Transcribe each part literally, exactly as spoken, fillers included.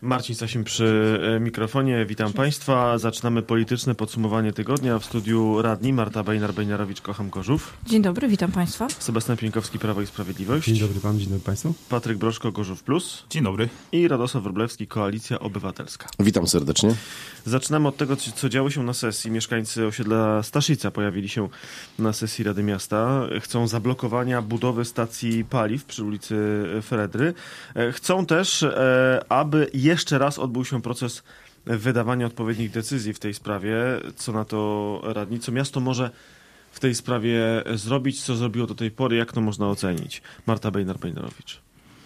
Marcin Sasim przy mikrofonie. Witam Państwa. Zaczynamy polityczne podsumowanie tygodnia. W studiu radni Marta Bejnar-Bejnarowicz, Kocham Gorzów. Dzień dobry, witam Państwa. Sebastian Pieńkowski, Prawo i Sprawiedliwość. Dzień dobry Pan, dzień dobry Państwu. Patryk Broszko, Gorzów Plus. Dzień dobry. I Radosław Wróblewski, Koalicja Obywatelska. Witam serdecznie. Zaczynamy od tego, co działo się na sesji. Mieszkańcy osiedla Staszica pojawili się na sesji Rady Miasta. Chcą zablokowania budowy stacji paliw przy ulicy Fredry. Chcą też, aby jeszcze raz odbył się proces wydawania odpowiednich decyzji w tej sprawie. Co na to radni? Co miasto może w tej sprawie zrobić? Co zrobiło do tej pory? Jak to można ocenić? Marta Bejnar-Bejnarowicz.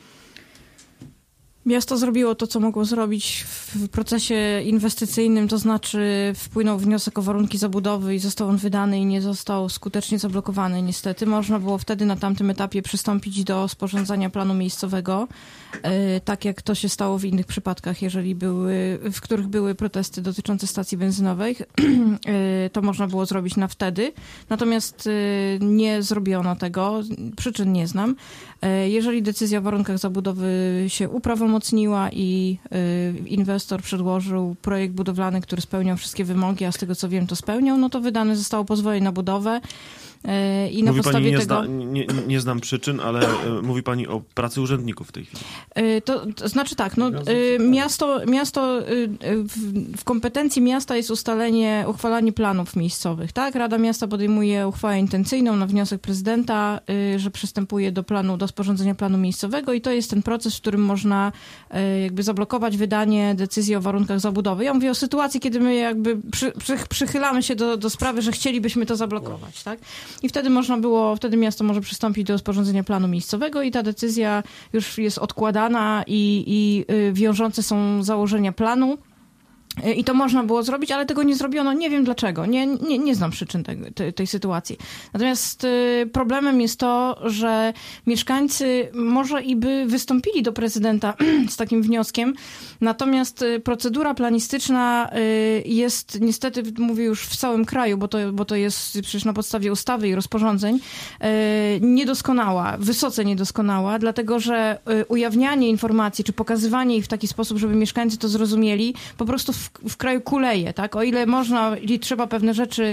Miasto zrobiło to, co mogło zrobić w procesie inwestycyjnym, to znaczy wpłynął wniosek o warunki zabudowy i został on wydany i nie został skutecznie zablokowany. Niestety można było wtedy na tamtym etapie przystąpić do sporządzania planu miejscowego, tak jak to się stało w innych przypadkach, jeżeli były, w których były protesty dotyczące stacji benzynowej, to można było zrobić na wtedy. Natomiast nie zrobiono tego, przyczyn nie znam. Jeżeli decyzja o warunkach zabudowy się uprawomocniła i inwestor przedłożył projekt budowlany, który spełniał wszystkie wymogi, a z tego co wiem to spełniał, no to wydane zostało pozwolenie na budowę. I na mówi podstawie pani, nie, tego... zna, nie, nie znam przyczyn, ale mówi pani o pracy urzędników w tej chwili. To, to znaczy tak, no, miasto, miasto w, w kompetencji miasta jest ustalenie, uchwalanie planów miejscowych, tak? Rada Miasta podejmuje uchwałę intencyjną na wniosek prezydenta, że przystępuje do planu, do sporządzenia planu miejscowego i to jest ten proces, w którym można jakby zablokować wydanie decyzji o warunkach zabudowy. Ja mówię o sytuacji, kiedy my jakby przy, przy, przychylamy się do, do sprawy, że chcielibyśmy to zablokować, tak? I wtedy można było, wtedy miasto może przystąpić do sporządzenia planu miejscowego i ta decyzja już jest odkładana i, i wiążące są założenia planu. I to można było zrobić, ale tego nie zrobiono. Nie wiem dlaczego. Nie, nie, nie znam przyczyn tej, tej, tej sytuacji. Natomiast y, problemem jest to, że mieszkańcy może i by wystąpili do prezydenta z takim wnioskiem, natomiast y, procedura planistyczna y, jest niestety, mówię już w całym kraju, bo to, bo to jest przecież na podstawie ustawy i rozporządzeń, y, niedoskonała, wysoce niedoskonała, dlatego że y, ujawnianie informacji, czy pokazywanie ich w taki sposób, żeby mieszkańcy to zrozumieli, po prostu w w kraju kuleje, tak? O ile można i trzeba pewne rzeczy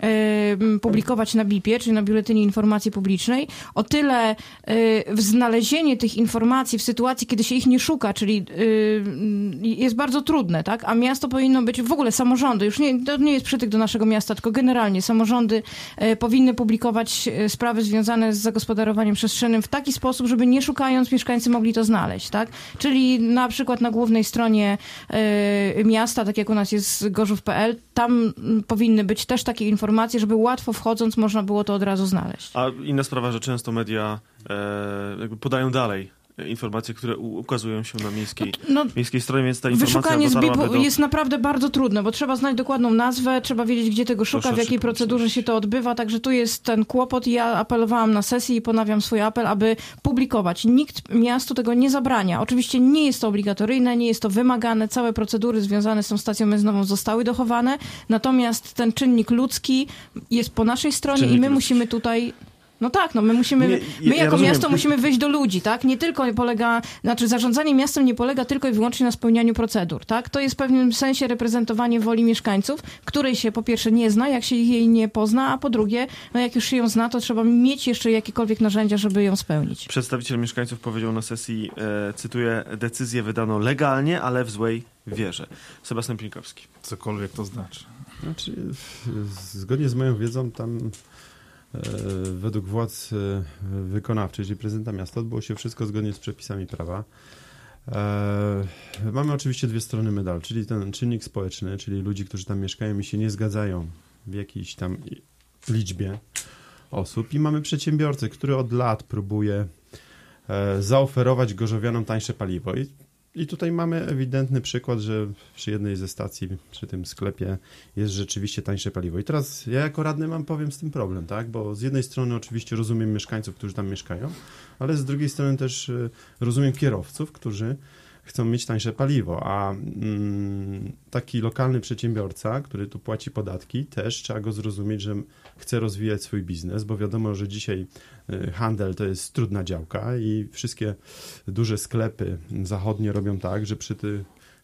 y, publikować na bipie, czyli na Biuletynie Informacji Publicznej, o tyle y, znalezienie tych informacji w sytuacji, kiedy się ich nie szuka, czyli y, jest bardzo trudne, tak? A miasto powinno być, w ogóle samorządy, już nie, to nie jest przytyk do naszego miasta, tylko generalnie samorządy y, powinny publikować y, sprawy związane z zagospodarowaniem przestrzennym w taki sposób, żeby nie szukając mieszkańcy mogli to znaleźć, tak? Czyli na przykład na głównej stronie y, miasta, tak jak u nas jest gorzów kropka p l, tam powinny być też takie informacje, żeby łatwo wchodząc można było to od razu znaleźć. A inna sprawa, że często media e, jakby podają dalej informacje, które ukazują się na miejskiej, no, miejskiej stronie, więc ta informacja wyszukanie z bipu do... jest naprawdę bardzo trudne, bo trzeba znać dokładną nazwę, trzeba wiedzieć, gdzie tego szuka, w jakiej procedurze się to odbywa, także tu jest ten kłopot i ja apelowałam na sesji i ponawiam swój apel, aby publikować. Nikt miastu tego nie zabrania. Oczywiście nie jest to obligatoryjne, nie jest to wymagane, całe procedury związane z tą stacją benzynową zostały dochowane, natomiast ten czynnik ludzki jest po naszej stronie czynnik i my ludzki. musimy tutaj... No tak, no my musimy, nie, my jako ja miasto musimy wyjść do ludzi, tak? Nie tylko polega, znaczy zarządzanie miastem nie polega tylko i wyłącznie na spełnianiu procedur, tak? To jest w pewnym sensie reprezentowanie woli mieszkańców, której się po pierwsze nie zna, jak się jej nie pozna, a po drugie, no jak już się ją zna, to trzeba mieć jeszcze jakiekolwiek narzędzia, żeby ją spełnić. Przedstawiciel mieszkańców powiedział na sesji, e, cytuję, decyzję wydano legalnie, ale w złej wierze. Sebastian Pieńkowski. Cokolwiek to znaczy. Znaczy, zgodnie z moją wiedzą tam według władz wykonawczych, czyli prezydenta miasta, odbyło się wszystko zgodnie z przepisami prawa. Mamy oczywiście dwie strony medalu, czyli ten czynnik społeczny, czyli ludzi, którzy tam mieszkają i się nie zgadzają w jakiejś tam liczbie osób, i mamy przedsiębiorcę, który od lat próbuje zaoferować gorzowianom tańsze paliwo. I I tutaj mamy ewidentny przykład, że przy jednej ze stacji, przy tym sklepie jest rzeczywiście tańsze paliwo. I teraz ja jako radny mam, powiem, z tym problem, tak? Bo z jednej strony oczywiście rozumiem mieszkańców, którzy tam mieszkają, ale z drugiej strony też rozumiem kierowców, którzy chcą mieć tańsze paliwo, a mm, taki lokalny przedsiębiorca, który tu płaci podatki, też trzeba go zrozumieć, że chce rozwijać swój biznes, bo wiadomo, że dzisiaj handel to jest trudna działka i wszystkie duże sklepy zachodnie robią tak, że przy, ty,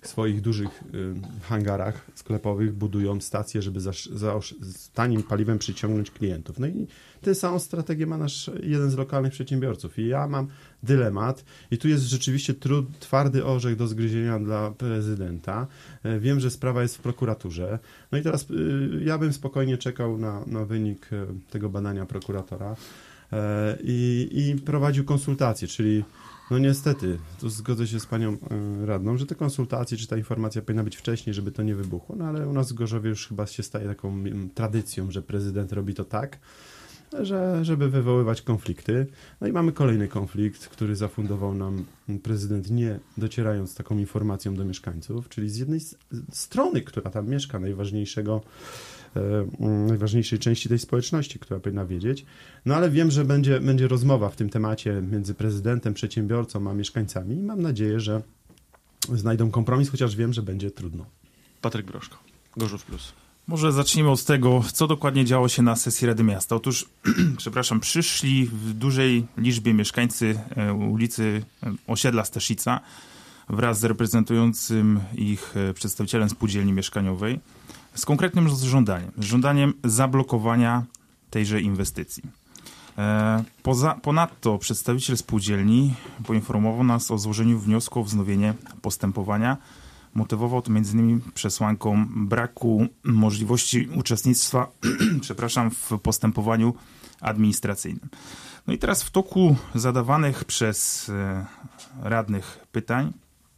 w swoich dużych y, hangarach sklepowych budują stacje, żeby za, za, z tanim paliwem przyciągnąć klientów. No i tę samą strategię ma nasz jeden z lokalnych przedsiębiorców. I ja mam dylemat i tu jest rzeczywiście trud, twardy orzech do zgryzienia dla prezydenta. Y, wiem, że sprawa jest w prokuraturze. No i teraz y, ja bym spokojnie czekał na, na wynik y, tego badania prokuratora y, i, i prowadził konsultacje, czyli no niestety, tu zgodzę się z panią y, radną, że te konsultacje, czy ta informacja powinna być wcześniej, żeby to nie wybuchło, no ale u nas w Gorzowie już chyba się staje taką m, tradycją, że prezydent robi to tak, że, żeby wywoływać konflikty. No i mamy kolejny konflikt, który zafundował nam prezydent, nie docierając z taką informacją do mieszkańców, czyli z jednej z, strony, która tam mieszka, najważniejszego najważniejszej części tej społeczności, która powinna wiedzieć. No ale wiem, że będzie, będzie rozmowa w tym temacie między prezydentem, przedsiębiorcą a mieszkańcami i mam nadzieję, że znajdą kompromis, chociaż wiem, że będzie trudno. Patryk Broszko, Gorzów Plus. Może zacznijmy od tego, co dokładnie działo się na sesji Rady Miasta. Otóż, przepraszam, przyszli w dużej liczbie mieszkańcy ulicy osiedla Staszica wraz z reprezentującym ich przedstawicielem spółdzielni mieszkaniowej z konkretnym żądaniem, z żądaniem zablokowania tejże inwestycji. Poza, ponadto przedstawiciel spółdzielni poinformował nas o złożeniu wniosku o wznowienie postępowania. Motywował to między innymi przesłanką braku możliwości uczestnictwa przepraszam, w postępowaniu administracyjnym. No i teraz w toku zadawanych przez radnych pytań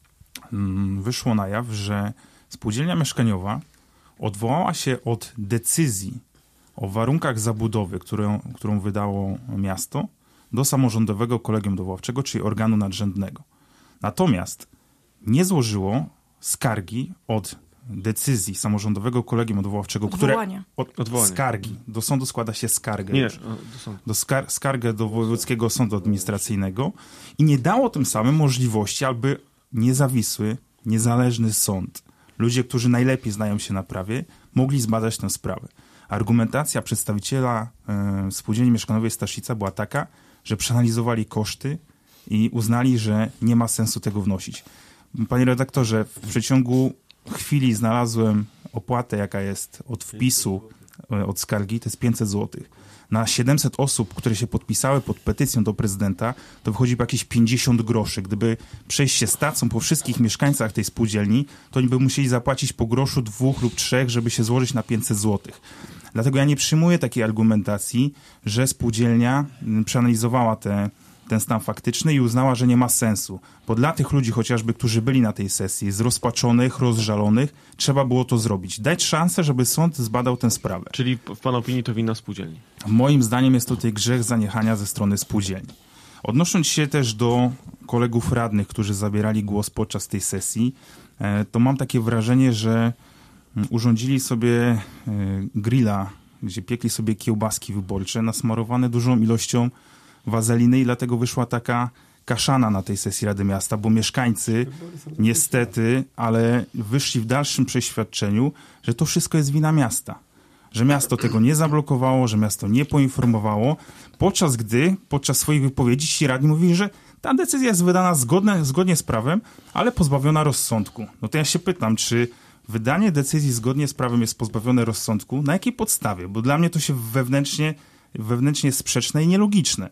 wyszło na jaw, że spółdzielnia mieszkaniowa odwołała się od decyzji o warunkach zabudowy, którą, którą wydało miasto, do samorządowego kolegium odwoławczego, czyli organu nadrzędnego. Natomiast nie złożyło skargi od decyzji samorządowego kolegium odwoławczego, które od, Odwołanie. skargi, do sądu składa się skargę. Nie, już, do sądu. do skar, skargę do Wojewódzkiego Sądu Administracyjnego i nie dało tym samym możliwości, aby niezawisły, niezależny sąd, ludzie, którzy najlepiej znają się na prawie, mogli zbadać tę sprawę. Argumentacja przedstawiciela y, spółdzielni mieszkaniowej Staszica była taka, że przeanalizowali koszty i uznali, że nie ma sensu tego wnosić. Panie redaktorze, w przeciągu chwili znalazłem opłatę, jaka jest od wpisu, y, od skargi, to jest pięćset złotych. Na siedemset osób, które się podpisały pod petycją do prezydenta, to wychodzi po jakieś pięćdziesiąt groszy. Gdyby przejść się stacją po wszystkich mieszkańcach tej spółdzielni, to oni by musieli zapłacić po groszu dwóch lub trzech, żeby się złożyć na pięćset złotych. Dlatego ja nie przyjmuję takiej argumentacji, że spółdzielnia przeanalizowała te, ten stan faktyczny i uznała, że nie ma sensu. Bo dla tych ludzi chociażby, którzy byli na tej sesji, zrozpaczonych, rozżalonych, trzeba było to zrobić. Dać szansę, żeby sąd zbadał tę sprawę. Czyli w pana opinii to wina spółdzielni? Moim zdaniem jest tutaj grzech zaniechania ze strony spółdzielni. Odnosząc się też do kolegów radnych, którzy zabierali głos podczas tej sesji, to mam takie wrażenie, że urządzili sobie grilla, gdzie piekli sobie kiełbaski wyborcze, nasmarowane dużą ilością wazeliny i dlatego wyszła taka kaszana na tej sesji Rady Miasta, bo mieszkańcy niestety, ale wyszli w dalszym przeświadczeniu, że to wszystko jest wina miasta. Że miasto tego nie zablokowało, że miasto nie poinformowało, podczas gdy podczas swoich wypowiedzi ci radni mówili, że ta decyzja jest wydana zgodne, zgodnie z prawem, ale pozbawiona rozsądku. No to ja się pytam, czy wydanie decyzji zgodnie z prawem jest pozbawione rozsądku? Na jakiej podstawie? Bo dla mnie to się wewnętrznie, wewnętrznie sprzeczne i nielogiczne.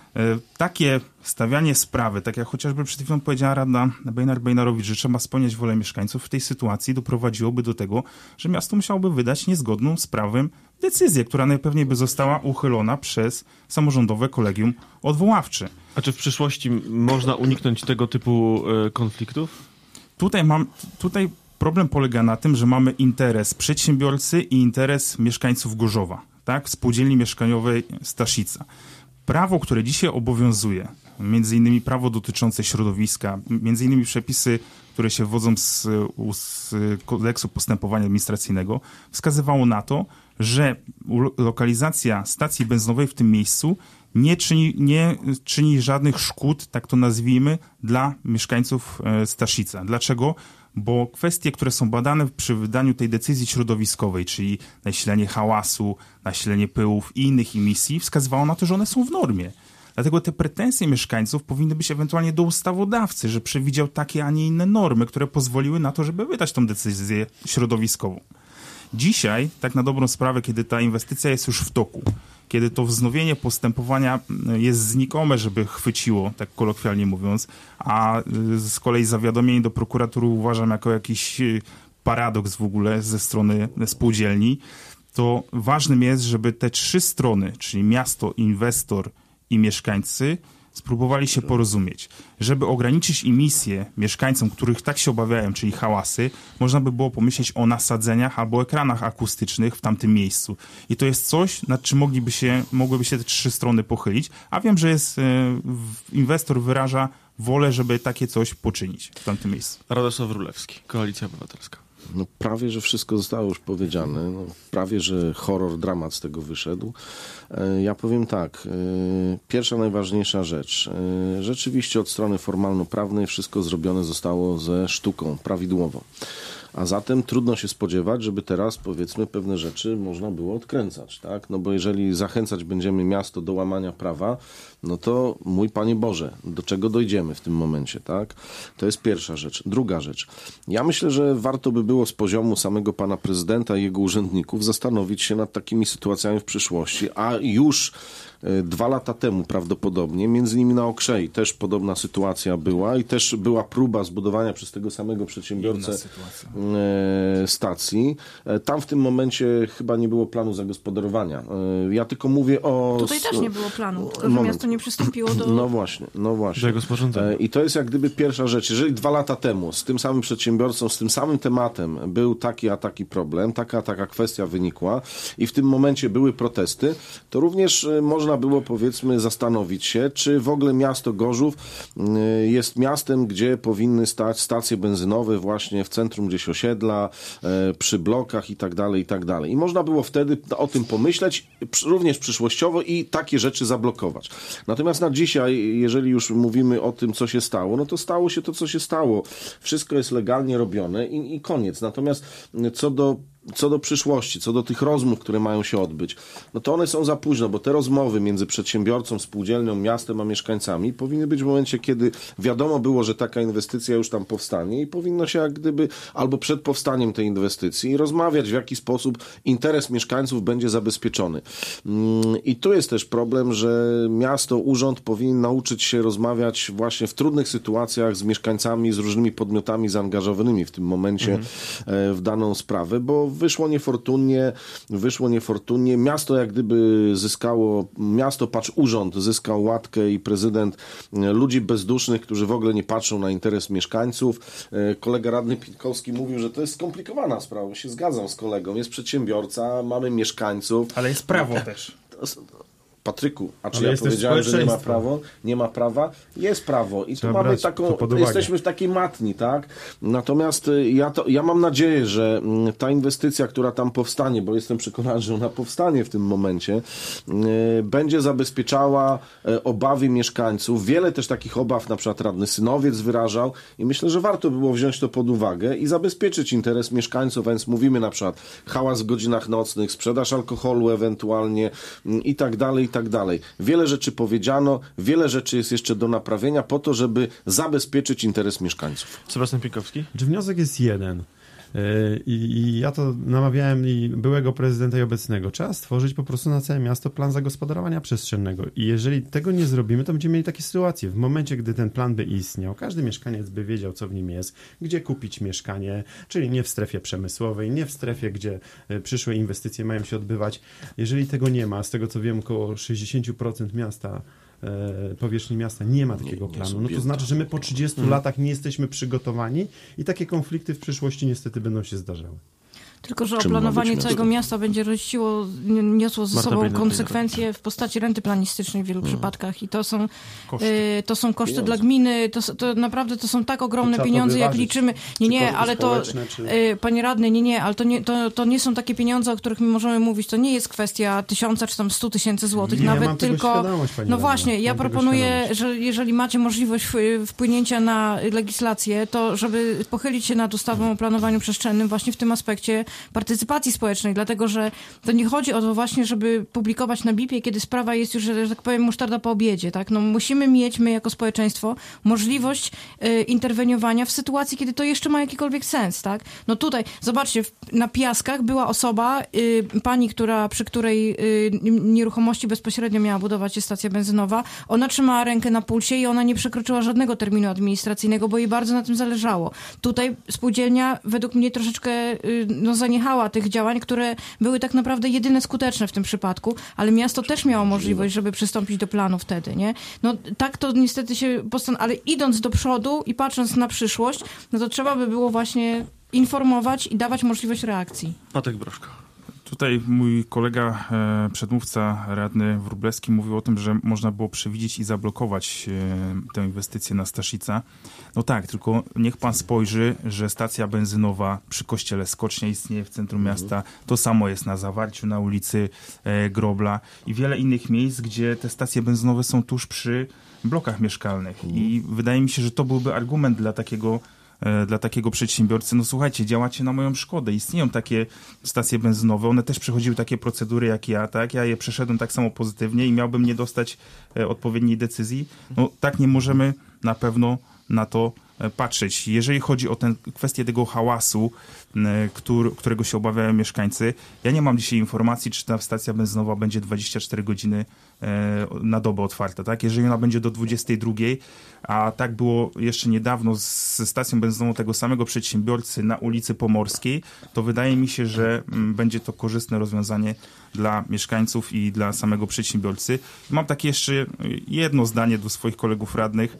Takie stawianie sprawy, tak jak chociażby przed chwilą powiedziała radna Bejnar-Bejnarowicz, że trzeba spełniać wolę mieszkańców, w tej sytuacji doprowadziłoby do tego, że miasto musiałoby wydać niezgodną z prawem decyzję, która najpewniej by została uchylona przez samorządowe kolegium odwoławcze. A czy w przyszłości można uniknąć tego typu y, konfliktów? Tutaj mam, tutaj problem polega na tym, że mamy interes przedsiębiorcy i interes mieszkańców Gorzowa, tak? Spółdzielni mieszkaniowej Staszica. Prawo, które dzisiaj obowiązuje, między innymi prawo dotyczące środowiska, między innymi przepisy, które się wodzą z, z kodeksu postępowania administracyjnego, wskazywało na to, że lokalizacja stacji benzynowej w tym miejscu nie czyni, nie czyni żadnych szkód, tak to nazwijmy, dla mieszkańców Staszica. Dlaczego? Bo kwestie, które są badane przy wydaniu tej decyzji środowiskowej, czyli nasilenie hałasu, nasilenie pyłów i innych emisji, wskazywało na to, że one są w normie. Dlatego te pretensje mieszkańców powinny być ewentualnie do ustawodawcy, że przewidział takie, a nie inne normy, które pozwoliły na to, żeby wydać tą decyzję środowiskową. Dzisiaj, tak na dobrą sprawę, kiedy ta inwestycja jest już w toku, kiedy to wznowienie postępowania jest znikome, żeby chwyciło, tak kolokwialnie mówiąc, a z kolei zawiadomienie do prokuratury uważam jako jakiś paradoks w ogóle ze strony spółdzielni, to ważnym jest, żeby te trzy strony, czyli miasto, inwestor i mieszkańcy, spróbowali się porozumieć. Żeby ograniczyć emisję mieszkańcom, których tak się obawiają, czyli hałasy, można by było pomyśleć o nasadzeniach albo ekranach akustycznych w tamtym miejscu. I to jest coś, nad czym mogliby się, mogłyby się te trzy strony pochylić, a wiem, że jest, e, inwestor wyraża wolę, żeby takie coś poczynić w tamtym miejscu. Radosław Rulewski, Koalicja Obywatelska. No prawie, że wszystko zostało już powiedziane. No, prawie, że horror, dramat z tego wyszedł. E, ja powiem tak. E, pierwsza, najważniejsza rzecz. E, rzeczywiście od strony formalno-prawnej wszystko zrobione zostało ze sztuką, prawidłowo. A zatem trudno się spodziewać, żeby teraz, powiedzmy, pewne rzeczy można było odkręcać, tak? No bo jeżeli zachęcać będziemy miasto do łamania prawa, no to mój Panie Boże, do czego dojdziemy w tym momencie, tak? To jest pierwsza rzecz. Druga rzecz. Ja myślę, że warto by było z poziomu samego Pana Prezydenta i jego urzędników zastanowić się nad takimi sytuacjami w przyszłości, a już dwa lata temu prawdopodobnie, między innymi na Okrzei też podobna sytuacja była i też była próba zbudowania przez tego samego przedsiębiorcę stacji. Tam w tym momencie chyba nie było planu zagospodarowania. Ja tylko mówię o... Tutaj też nie było planu, tylko że miasto nie przystąpiło do... No właśnie, no właśnie. Do jego sporządzenia. I to jest jak gdyby pierwsza rzecz. Jeżeli dwa lata temu z tym samym przedsiębiorcą, z tym samym tematem był taki a taki problem, taka a taka kwestia wynikła i w tym momencie były protesty, to również można było, powiedzmy, zastanowić się, czy w ogóle miasto Gorzów jest miastem, gdzie powinny stać stacje benzynowe właśnie w centrum gdzieś osiedla, przy blokach i tak dalej, i tak dalej. I można było wtedy o tym pomyśleć, również przyszłościowo i takie rzeczy zablokować. Natomiast na dzisiaj, jeżeli już mówimy o tym, co się stało, no to stało się to, co się stało. Wszystko jest legalnie robione i, i koniec. Natomiast co do Co do przyszłości, co do tych rozmów, które mają się odbyć, no to one są za późno, bo te rozmowy między przedsiębiorcą, spółdzielnią, miastem a mieszkańcami powinny być w momencie, kiedy wiadomo było, że taka inwestycja już tam powstanie i powinno się jak gdyby albo przed powstaniem tej inwestycji rozmawiać, w jaki sposób interes mieszkańców będzie zabezpieczony. I tu jest też problem, że miasto, urząd powinien nauczyć się rozmawiać właśnie w trudnych sytuacjach z mieszkańcami, z różnymi podmiotami zaangażowanymi w tym momencie mhm. w daną sprawę, bo wyszło niefortunnie, wyszło niefortunnie. Miasto jak gdyby zyskało, miasto, patrz, urząd zyskał łatkę i prezydent ludzi bezdusznych, którzy w ogóle nie patrzą na interes mieszkańców. Kolega radny Pitkowski mówił, że to jest skomplikowana sprawa. Się zgadzam z kolegą. Jest przedsiębiorca, mamy mieszkańców. Ale jest prawo też. Patryku, a czy ja powiedziałem, że nie ma prawa? Nie ma prawa? Jest prawo i tu mamy taką, jesteśmy w takiej matni, tak? Natomiast ja, to, ja mam nadzieję, że ta inwestycja, która tam powstanie, bo jestem przekonany, że ona powstanie w tym momencie, będzie zabezpieczała obawy mieszkańców. Wiele też takich obaw na przykład radny Synowiec wyrażał i myślę, że warto było wziąć to pod uwagę i zabezpieczyć interes mieszkańców, więc mówimy na przykład hałas w godzinach nocnych, sprzedaż alkoholu ewentualnie i tak dalej, i tak dalej. Wiele rzeczy powiedziano, wiele rzeczy jest jeszcze do naprawienia po to, żeby zabezpieczyć interes mieszkańców. Sebastian Pinkowski? Czy wniosek jest jeden? I, I ja to namawiałem i byłego prezydenta i obecnego. Trzeba stworzyć po prostu na całe miasto plan zagospodarowania przestrzennego. I jeżeli tego nie zrobimy, to będziemy mieli takie sytuacje. W momencie, gdy ten plan by istniał, każdy mieszkaniec by wiedział, co w nim jest, gdzie kupić mieszkanie, czyli nie w strefie przemysłowej, nie w strefie, gdzie przyszłe inwestycje mają się odbywać. Jeżeli tego nie ma, z tego co wiem, około sześćdziesiąt procent miasta powierzchni miasta nie ma takiego nie, nie planu, no to znaczy, że my po trzydziestu hmm. latach nie jesteśmy przygotowani i takie konflikty w przyszłości niestety będą się zdarzały. Tylko, że oplanowanie całego miasta będzie rościło, niosło ze Marta sobą Bejna, konsekwencje w postaci renty planistycznej w wielu hmm. przypadkach i to są koszty, y, to są koszty pieniądze. Dla gminy, to, to naprawdę to są tak ogromne pieniądze, jak liczymy. Nie, nie, ale to, czy... y, panie radny, nie, nie, ale to nie, to, to nie są takie pieniądze, o których my możemy mówić. To nie jest kwestia tysiąca czy tam stu tysięcy złotych, nie, nawet ja mam tylko... No radna. Właśnie, ja proponuję, że jeżeli macie możliwość wpłynięcia na legislację, to żeby pochylić się nad ustawą o planowaniu przestrzennym właśnie w tym aspekcie partycypacji społecznej, dlatego że to nie chodzi o to właśnie, żeby publikować na bipie, kiedy sprawa jest już, że, że tak powiem, musztarda po obiedzie, tak? No musimy mieć, my jako społeczeństwo, możliwość y, interweniowania w sytuacji, kiedy to jeszcze ma jakikolwiek sens, tak? No tutaj, zobaczcie, w, na Piaskach była osoba, y, pani, która, przy której y, nieruchomości bezpośrednio miała budować się stacja benzynowa, ona trzymała rękę na pulsie i ona nie przekroczyła żadnego terminu administracyjnego, bo jej bardzo na tym zależało. Tutaj spółdzielnia według mnie troszeczkę y, no, zaniechała tych działań, które były tak naprawdę jedyne skuteczne w tym przypadku, ale miasto też miało możliwość, żeby przystąpić do planu wtedy, nie? No tak to niestety się postanowiło, ale idąc do przodu i patrząc na przyszłość, no to trzeba by było właśnie informować i dawać możliwość reakcji. Patryk Broszko. Tutaj mój kolega, e, przedmówca radny Wróblewski mówił o tym, że można było przewidzieć i zablokować e, tę inwestycję na Staszica. No tak, tylko niech pan spojrzy, że stacja benzynowa przy kościele Skocznia istnieje w centrum miasta. To samo jest na Zawarciu, na ulicy e, Grobla i wiele innych miejsc, gdzie te stacje benzynowe są tuż przy blokach mieszkalnych. I wydaje mi się, że to byłby argument dla takiego dla takiego przedsiębiorcy, no słuchajcie, działacie na moją szkodę. Istnieją takie stacje benzynowe, one też przechodziły takie procedury jak ja, tak? Ja je przeszedłem tak samo pozytywnie i miałbym nie dostać e, odpowiedniej decyzji. No tak nie możemy na pewno na to e, patrzeć. Jeżeli chodzi o tę kwestię tego hałasu, e, który, którego się obawiają mieszkańcy, ja nie mam dzisiaj informacji, czy ta stacja benzynowa będzie dwadzieścia cztery godziny e, na dobę otwarta, tak? Jeżeli ona będzie do dwudziestej drugiej, a tak było jeszcze niedawno ze stacją benzynową tego samego przedsiębiorcy na ulicy Pomorskiej, to wydaje mi się, że m, będzie to korzystne rozwiązanie dla mieszkańców i dla samego przedsiębiorcy. Mam takie jeszcze jedno zdanie do swoich kolegów radnych.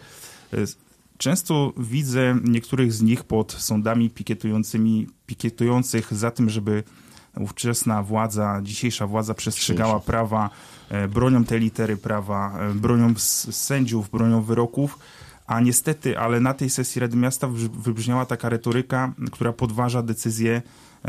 Często widzę niektórych z nich pod sądami pikietującymi, pikietujących za tym, żeby ówczesna władza, dzisiejsza władza przestrzegała prawa, bronią tej litery prawa, bronią sędziów, bronią wyroków, a niestety, ale na tej sesji Rady Miasta wybrzmiała taka retoryka, która podważa decyzję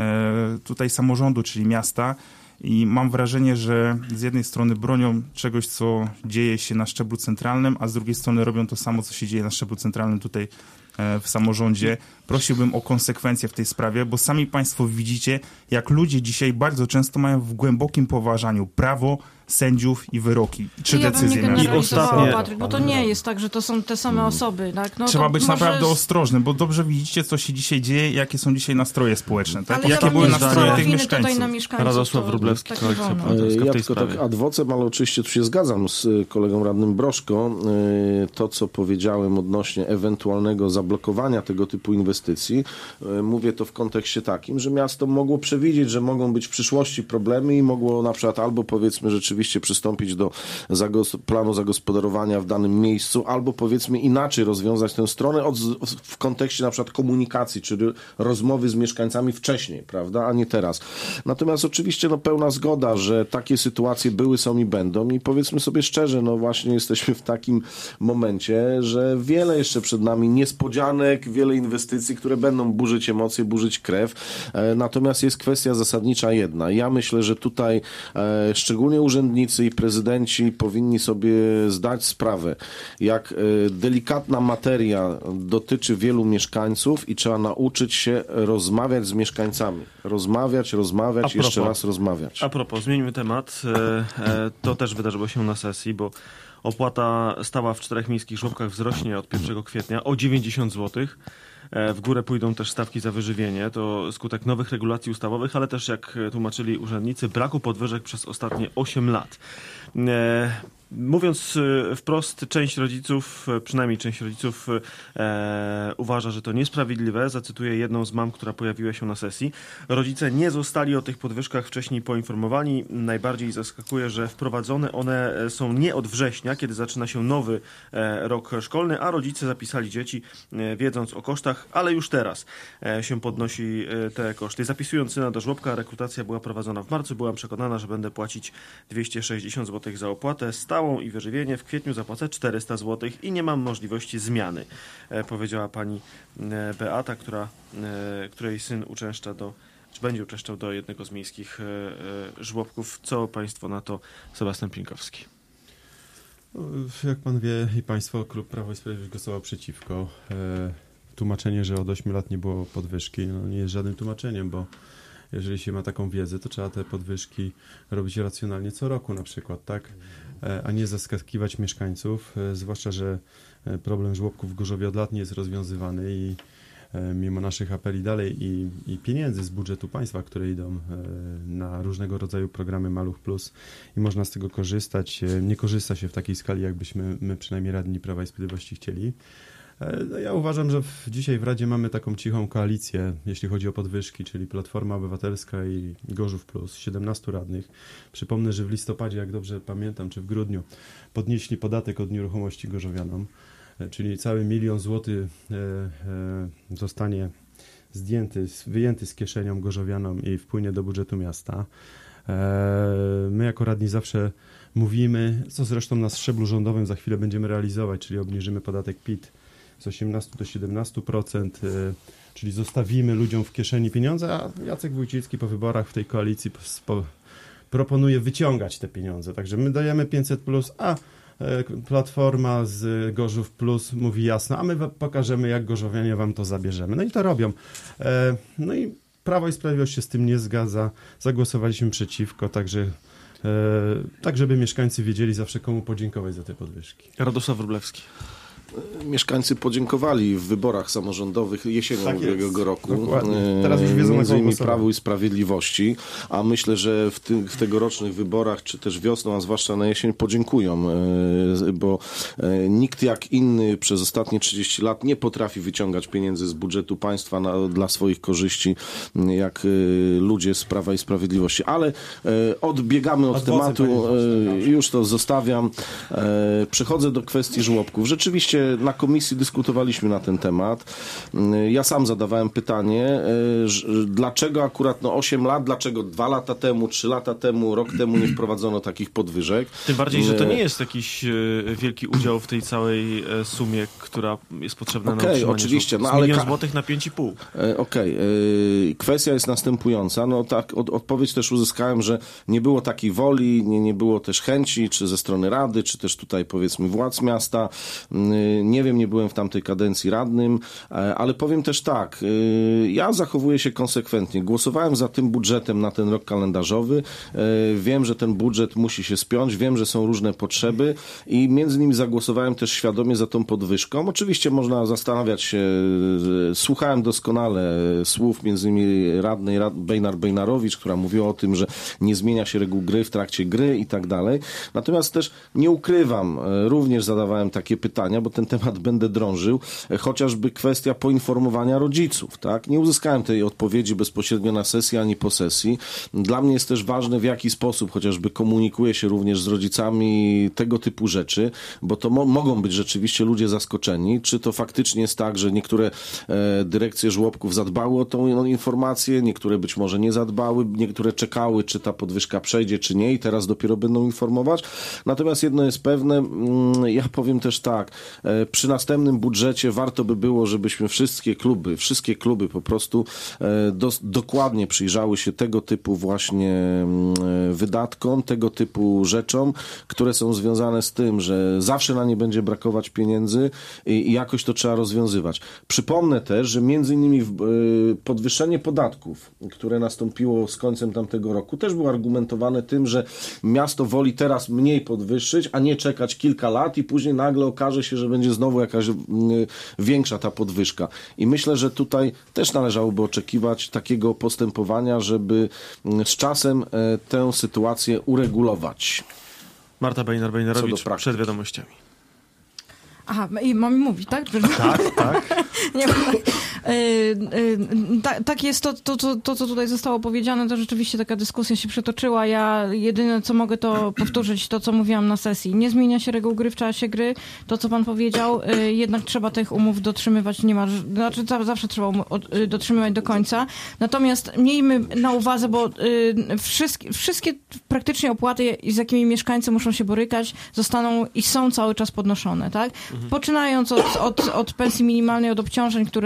tutaj samorządu, czyli miasta. I mam wrażenie, że z jednej strony bronią czegoś, co dzieje się na szczeblu centralnym, a z drugiej strony robią to samo, co się dzieje na szczeblu centralnym tutaj w samorządzie. Prosiłbym o konsekwencje w tej sprawie, bo sami państwo widzicie, jak ludzie dzisiaj bardzo często mają w głębokim poważaniu prawo, sędziów i wyroki, czy ja decyzje. Bym nie I ostatnie... Patryk, bo to nie jest tak, że to są te same osoby. Tak? No Trzeba to być może... naprawdę ostrożnym, bo dobrze widzicie, co się dzisiaj dzieje, jakie są dzisiaj nastroje społeczne. Tak? Ale Jakie ja były nie nastroje tych winy mieszkańców. Tutaj na mieszkańców. Radosław Wróblewski, tak Koalicja wolno. Obywatelska w Ja tej tylko sprawie. tak ad vocem, ale oczywiście tu się zgadzam z kolegą radnym Broszko. To, co powiedziałem odnośnie ewentualnego zablokowania tego typu inwestycji, mówię to w kontekście takim, że miasto mogło przewidzieć, że mogą być w przyszłości problemy i mogło na przykład albo powiedzmy rzeczywiście przystąpić do zagos- planu zagospodarowania w danym miejscu, albo powiedzmy inaczej rozwiązać tę stronę od, w kontekście na przykład komunikacji, czy rozmowy z mieszkańcami wcześniej, prawda, a nie teraz. Natomiast oczywiście no, pełna zgoda, że takie sytuacje były, są i będą i powiedzmy sobie szczerze, no właśnie jesteśmy w takim momencie, że wiele jeszcze przed nami niespodzianek, wiele inwestycji, które będą burzyć emocje, burzyć krew. E, natomiast jest kwestia zasadnicza jedna. Ja myślę, że tutaj e, szczególnie urzędnicy i prezydenci powinni sobie zdać sprawę, jak e, delikatna materia dotyczy wielu mieszkańców i trzeba nauczyć się rozmawiać z mieszkańcami. Rozmawiać, rozmawiać, jeszcze raz rozmawiać. A propos, zmieńmy temat. E, e, to też wydarzyło się na sesji, bo opłata stała w czterech miejskich żłobkach wzrośnie od pierwszego kwietnia o dziewięćdziesiąt złotych. W górę pójdą też stawki za wyżywienie. To skutek nowych regulacji ustawowych, ale też, jak tłumaczyli urzędnicy, braku podwyżek przez ostatnie osiem lat. Mówiąc wprost, część rodziców, przynajmniej część rodziców e, uważa, że to niesprawiedliwe. Zacytuję jedną z mam, która pojawiła się na sesji. Rodzice nie zostali o tych podwyżkach wcześniej poinformowani. Najbardziej zaskakuje, że wprowadzone one są nie od września, kiedy zaczyna się nowy e, rok szkolny, a rodzice zapisali dzieci, e, wiedząc o kosztach, ale już teraz e, się podnosi e, te koszty. Zapisując syna do żłobka, rekrutacja była prowadzona w marcu. Byłam przekonana, że będę płacić dwieście sześćdziesiąt złotych za opłatę stałą i wyżywienie. W kwietniu zapłacę czterysta złotych i nie mam możliwości zmiany, e, powiedziała pani e, Beata, która, e, której syn uczęszcza do, czy będzie uczęszczał do jednego z miejskich e, e, żłobków. Co państwo na to? Sebastian Pinkowski. Jak pan wie i państwo, klub Prawo i Sprawiedliwość głosował przeciwko. E, tłumaczenie, że od ośmiu lat nie było podwyżki, no nie jest żadnym tłumaczeniem, bo jeżeli się ma taką wiedzę, to trzeba te podwyżki robić racjonalnie co roku na przykład, tak? A nie zaskakiwać mieszkańców, zwłaszcza, że problem żłobków w Gorzowie od lat nie jest rozwiązywany i mimo naszych apeli dalej i, i pieniędzy z budżetu państwa, które idą na różnego rodzaju programy Maluch Plus i można z tego korzystać, nie korzysta się w takiej skali, jakbyśmy my przynajmniej radni Prawa i Sprawiedliwości chcieli. No ja uważam, że w, dzisiaj w Radzie mamy taką cichą koalicję, jeśli chodzi o podwyżki, czyli Platforma Obywatelska i Gorzów Plus, siedemnastu radnych. Przypomnę, że w listopadzie, jak dobrze pamiętam, czy w grudniu podnieśli podatek od nieruchomości gorzowianom, czyli cały milion złotych e, e, zostanie zdjęty, wyjęty z kieszenią gorzowianom i wpłynie do budżetu miasta. E, my jako radni zawsze mówimy, co zresztą na szczeblu rządowym za chwilę będziemy realizować, czyli obniżymy podatek P I T z osiemnastu do siedemnastu procent, e, czyli zostawimy ludziom w kieszeni pieniądze, a Jacek Wójcicki po wyborach w tej koalicji po, proponuje wyciągać te pieniądze. Także my dajemy pięćset plus, a Platforma z Gorzów Plus mówi jasno, a my pokażemy, jak gorzowianie wam to zabierzemy. No i to robią. No i Prawo i Sprawiedliwość się z tym nie zgadza. Zagłosowaliśmy przeciwko, także tak, żeby mieszkańcy wiedzieli zawsze, komu podziękować za te podwyżki. Radosław Wróblewski. Mieszkańcy podziękowali w wyborach samorządowych jesienią tak ubiegłego roku. Dokładnie. Teraz już wiedzą, między innymi Prawu i Sprawiedliwości, a myślę, że w, ty, w tegorocznych wyborach, czy też wiosną, a zwłaszcza na jesień, podziękują, bo nikt jak inny przez ostatnie trzydzieści lat nie potrafi wyciągać pieniędzy z budżetu państwa na, dla swoich korzyści, jak ludzie z Prawa i Sprawiedliwości. Ale odbiegamy od tematu, już to zostawiam. Przechodzę do kwestii żłobków. Rzeczywiście na komisji dyskutowaliśmy na ten temat. Ja sam zadawałem pytanie, dlaczego akurat no osiem lat, dlaczego dwa lata temu, trzy lata temu, rok temu nie wprowadzono takich podwyżek. Tym bardziej, że to nie jest jakiś wielki udział w tej całej sumie, która jest potrzebna okay, na utrzymanie. Oczywiście, no, ale milion ka- złotych na pięć i pół. Okej. Okay. Kwestia jest następująca. No tak, od, odpowiedź też uzyskałem, że nie było takiej woli, nie, nie było też chęci, czy ze strony Rady, czy też tutaj powiedzmy władz miasta. Nie wiem, nie byłem w tamtej kadencji radnym, ale powiem też tak, ja zachowuję się konsekwentnie. Głosowałem za tym budżetem na ten rok kalendarzowy. Wiem, że ten budżet musi się spiąć, wiem, że są różne potrzeby i między innymi zagłosowałem też świadomie za tą podwyżką. Oczywiście można zastanawiać się, słuchałem doskonale słów między innymi radnej Bejnar Bejnarowicz, która mówiła o tym, że nie zmienia się reguł gry w trakcie gry i tak dalej. Natomiast też nie ukrywam, również zadawałem takie pytania, bo ten temat będę drążył, chociażby kwestia poinformowania rodziców, tak? Nie uzyskałem tej odpowiedzi bezpośrednio na sesji ani po sesji. Dla mnie jest też ważne, w jaki sposób chociażby komunikuje się również z rodzicami tego typu rzeczy, bo to mo- mogą być rzeczywiście ludzie zaskoczeni, czy to faktycznie jest tak, że niektóre e, dyrekcje żłobków zadbały o tą no, informację, niektóre być może nie zadbały, niektóre czekały, czy ta podwyżka przejdzie, czy nie i teraz dopiero będą informować. Natomiast jedno jest pewne, mm, ja powiem też tak, e, przy następnym budżecie warto by było, żebyśmy wszystkie kluby, wszystkie kluby po prostu e, do, dokładnie przyjrzały się tego typu właśnie e, wydatkom, tego typu rzeczom, które są związane z tym, że zawsze na nie będzie brakować pieniędzy i, i jakoś to trzeba rozwiązywać. Przypomnę też, że między innymi w, e, podwyższenie podatków, które nastąpiło z końcem tamtego roku, też było argumentowane tym, że miasto woli teraz mniej podwyższyć, a nie czekać kilka lat i później nagle okaże się, że będzie znowu jakaś y, większa ta podwyżka. I myślę, że tutaj też należałoby oczekiwać takiego postępowania, żeby y, z czasem y, tę sytuację uregulować. Marta Bejnar-Bejnarowicz przed wiadomościami. Aha, i mam mi mówić, tak? Tak, tak. Nie, y, y, ta, tak jest to, to, to, to, co tutaj zostało powiedziane, to rzeczywiście taka dyskusja się przetoczyła. Ja jedyne, co mogę, to powtórzyć to, co mówiłam na sesji. Nie zmienia się reguł gry w czasie gry. To, co pan powiedział, y, jednak trzeba tych umów dotrzymywać. Nie ma, znaczy zawsze trzeba um, y, dotrzymywać do końca. Natomiast miejmy na uwadze, bo y, wszystkie, wszystkie praktycznie opłaty, z jakimi mieszkańcy muszą się borykać, zostaną i są cały czas podnoszone, tak? Poczynając od, od, od pensji minimalnej, od obciążeń, które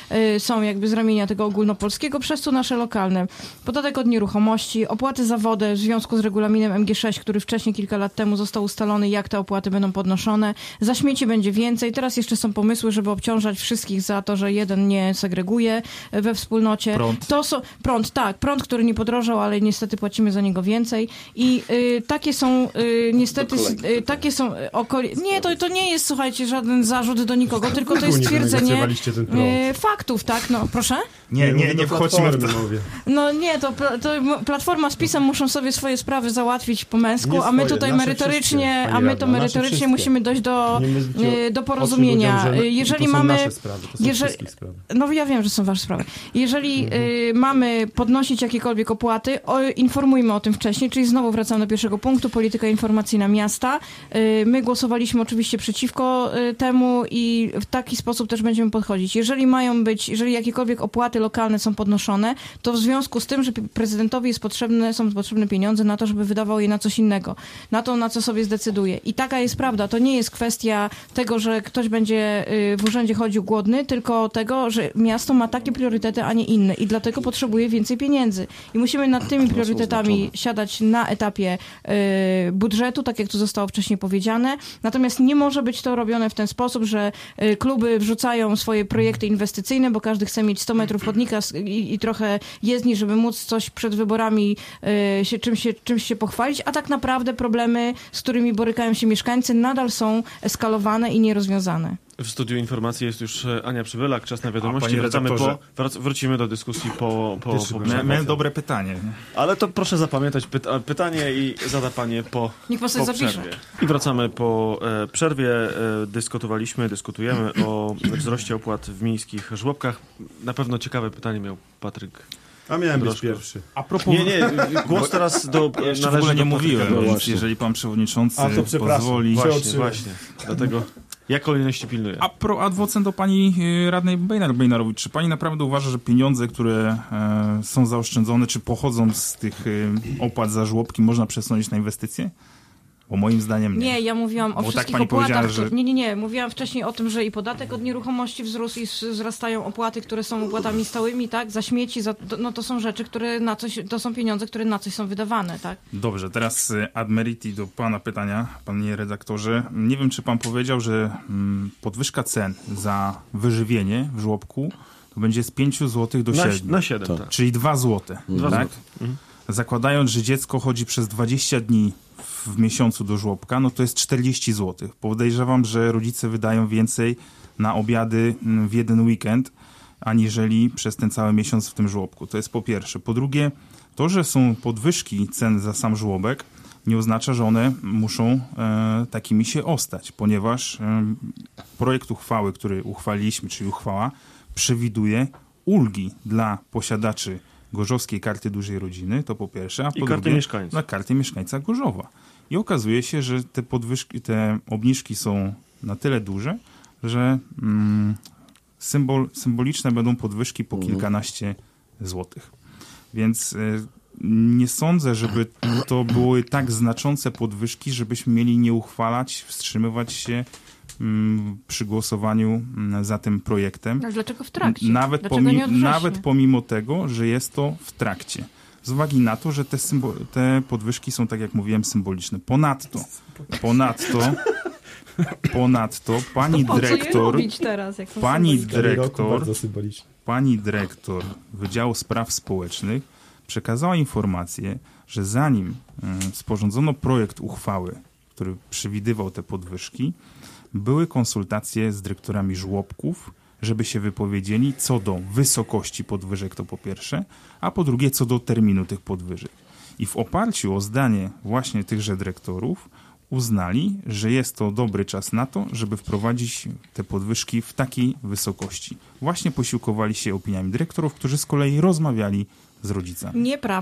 y, są jakby z ramienia tego ogólnopolskiego, przez co nasze lokalne. Podatek od nieruchomości, opłaty za wodę w związku z regulaminem M G sześć, który wcześniej kilka lat temu został ustalony, jak te opłaty będą podnoszone. Za śmieci będzie więcej. Teraz jeszcze są pomysły, żeby obciążać wszystkich za to, że jeden nie segreguje we wspólnocie. Prąd. To są, prąd, tak. Prąd, który nie podrożał, ale niestety płacimy za niego więcej. I y, takie są y, niestety, y, takie są okoli... Nie, to, to nie jest, słuchajcie, żaden zarzut do nikogo, tylko to jest stwierdzenie y, faktów, tak? No, proszę? Nie, nie, nie wchodźmy w to. No nie, to, to Platforma z PiS-em muszą sobie swoje sprawy załatwić po męsku, Nie a my swoje, tutaj nasze merytorycznie, wszystkie, a my pani to Rado, merytorycznie nasze musimy dojść do, Nie myślcie o- do o porozumienia. tym ludziom, że Jeżeli to są mamy... nasze sprawy, to są Jeżeli, wszystkich sprawy. no ja wiem, że są wasze sprawy. Jeżeli y, mamy podnosić jakiekolwiek opłaty, o, informujmy o tym wcześniej, czyli znowu wracam do pierwszego punktu, polityka informacyjna miasta. Y, my głosowaliśmy oczywiście przeciwko y, temu i w taki sposób też będziemy podchodzić. Jeżeli mają być, jeżeli jakiekolwiek opłaty lokalne są podnoszone, to w związku z tym, że prezydentowi jest potrzebne, są potrzebne pieniądze na to, żeby wydawał je na coś innego, na to, na co sobie zdecyduje. I taka jest prawda. To nie jest kwestia tego, że ktoś będzie y, w urzędzie chodził głodny, tylko tego, że miasto ma takie priorytety, a nie inne i dlatego potrzebuje więcej pieniędzy. I musimy nad tymi priorytetami siadać na etapie y, budżetu, tak jak to zostało wcześniej powiedziane. Natomiast nie może być to robione w ten sposób, że y, kluby wrzucają swoje projekty inwestycyjne, bo każdy chce mieć sto metrów chodnika i, i trochę jezdni, żeby móc coś przed wyborami y, się, czymś, się, czymś się pochwalić, a tak naprawdę problemy, z którymi borykają się mieszkańcy, nadal są eskalowane i nierozwiązane. W studiu informacji jest już Ania Przybylak, czas na wiadomości. panie Wracamy redaktorze. po, wrac- wrócimy do dyskusji po, po, po Mia, miałem dobre pytanie. Ale to proszę zapamiętać pyta- pytanie i zada panie po, Niech pan sobie po zapisze. przerwie. I wracamy po e, przerwie. E, dyskutowaliśmy, dyskutujemy o wzroście opłat w miejskich żłobkach. Na pewno ciekawe pytanie miał Patryk. A miałem być Troszkę. pierwszy. A propos... Nie, nie, głos teraz do Ja jeszcze w należy ogóle nie do Patryka. mówiłem, No więc właśnie. jeżeli pan przewodniczący A, to przepraszam. pozwoli... Właśnie, Przeoczyłem. właśnie. Dlatego ja kolejności pilnuję. A pro adwocem do pani y, radnej Bejnar Bejnarowicz, czy pani naprawdę uważa, że pieniądze, które e, są zaoszczędzone, czy pochodzą z tych y, opłat za żłobki, można przesunąć na inwestycje? Bo moim zdaniem nie. Nie, ja mówiłam o Bo tak wszystkich pani opłatach. powiedziała, które- że- Nie, nie, nie. Mówiłam wcześniej o tym, że i podatek od nieruchomości wzrósł i s- wzrastają opłaty, które są opłatami stałymi, tak? Za śmieci, za, no to są rzeczy, które na coś, to są pieniądze, które na coś są wydawane, tak? Dobrze, teraz y, ad meriti do pana pytania, panie redaktorze. Nie wiem, czy pan powiedział, że mm, podwyżka cen za wyżywienie w żłobku to będzie z pięciu złotych do Na, siedmiu, na siedem, tak. czyli dwa złote, Dwa tak? złote. Mhm. Zakładając, że dziecko chodzi przez dwadzieścia dni w miesiącu do żłobka, no to jest czterdzieści złotych. Podejrzewam, że rodzice wydają więcej na obiady mm, w jeden weekend, aniżeli przez ten cały miesiąc w tym żłobku. To jest po pierwsze. Po drugie, to, że są podwyżki cen za sam żłobek, nie oznacza, że one muszą e, takimi się ostać, ponieważ e, projekt uchwały, który uchwaliliśmy, czyli uchwała, przewiduje ulgi dla posiadaczy Gorzowskiej Karty Dużej Rodziny, to po pierwsze, a po I karty drugie mieszkańca. na karty mieszkańca Gorzowa. I okazuje się, że te podwyżki, te obniżki są na tyle duże, że mm, symbol, symboliczne będą podwyżki po kilkanaście złotych. Więc y, nie sądzę, żeby to były tak znaczące podwyżki, żebyśmy mieli nie uchwalać, wstrzymywać się mm, przy głosowaniu mm, za tym projektem. Ale dlaczego w trakcie? Nawet, Dlaczego pomi- nie od września? nawet pomimo tego, że jest to w trakcie. Z uwagi na to, że te, symbo- te podwyżki są, tak jak mówiłem, symboliczne. Ponadto, ponadto, ponadto pani Po co je dyrektor, robić teraz, jak są pani symboliczne? dyrektor, Bardzo symboliczne. pani dyrektor Wydziału Spraw Społecznych przekazała informację, że zanim mm, sporządzono projekt uchwały, który przewidywał te podwyżki, były konsultacje z dyrektorami żłobków, żeby się wypowiedzieli co do wysokości podwyżek, to po pierwsze, a po drugie co do terminu tych podwyżek. I w oparciu o zdanie właśnie tychże dyrektorów uznali, że jest to dobry czas na to, żeby wprowadzić te podwyżki w takiej wysokości. Właśnie posiłkowali się opiniami dyrektorów, którzy z kolei rozmawiali z rodzicami. Nieprawda.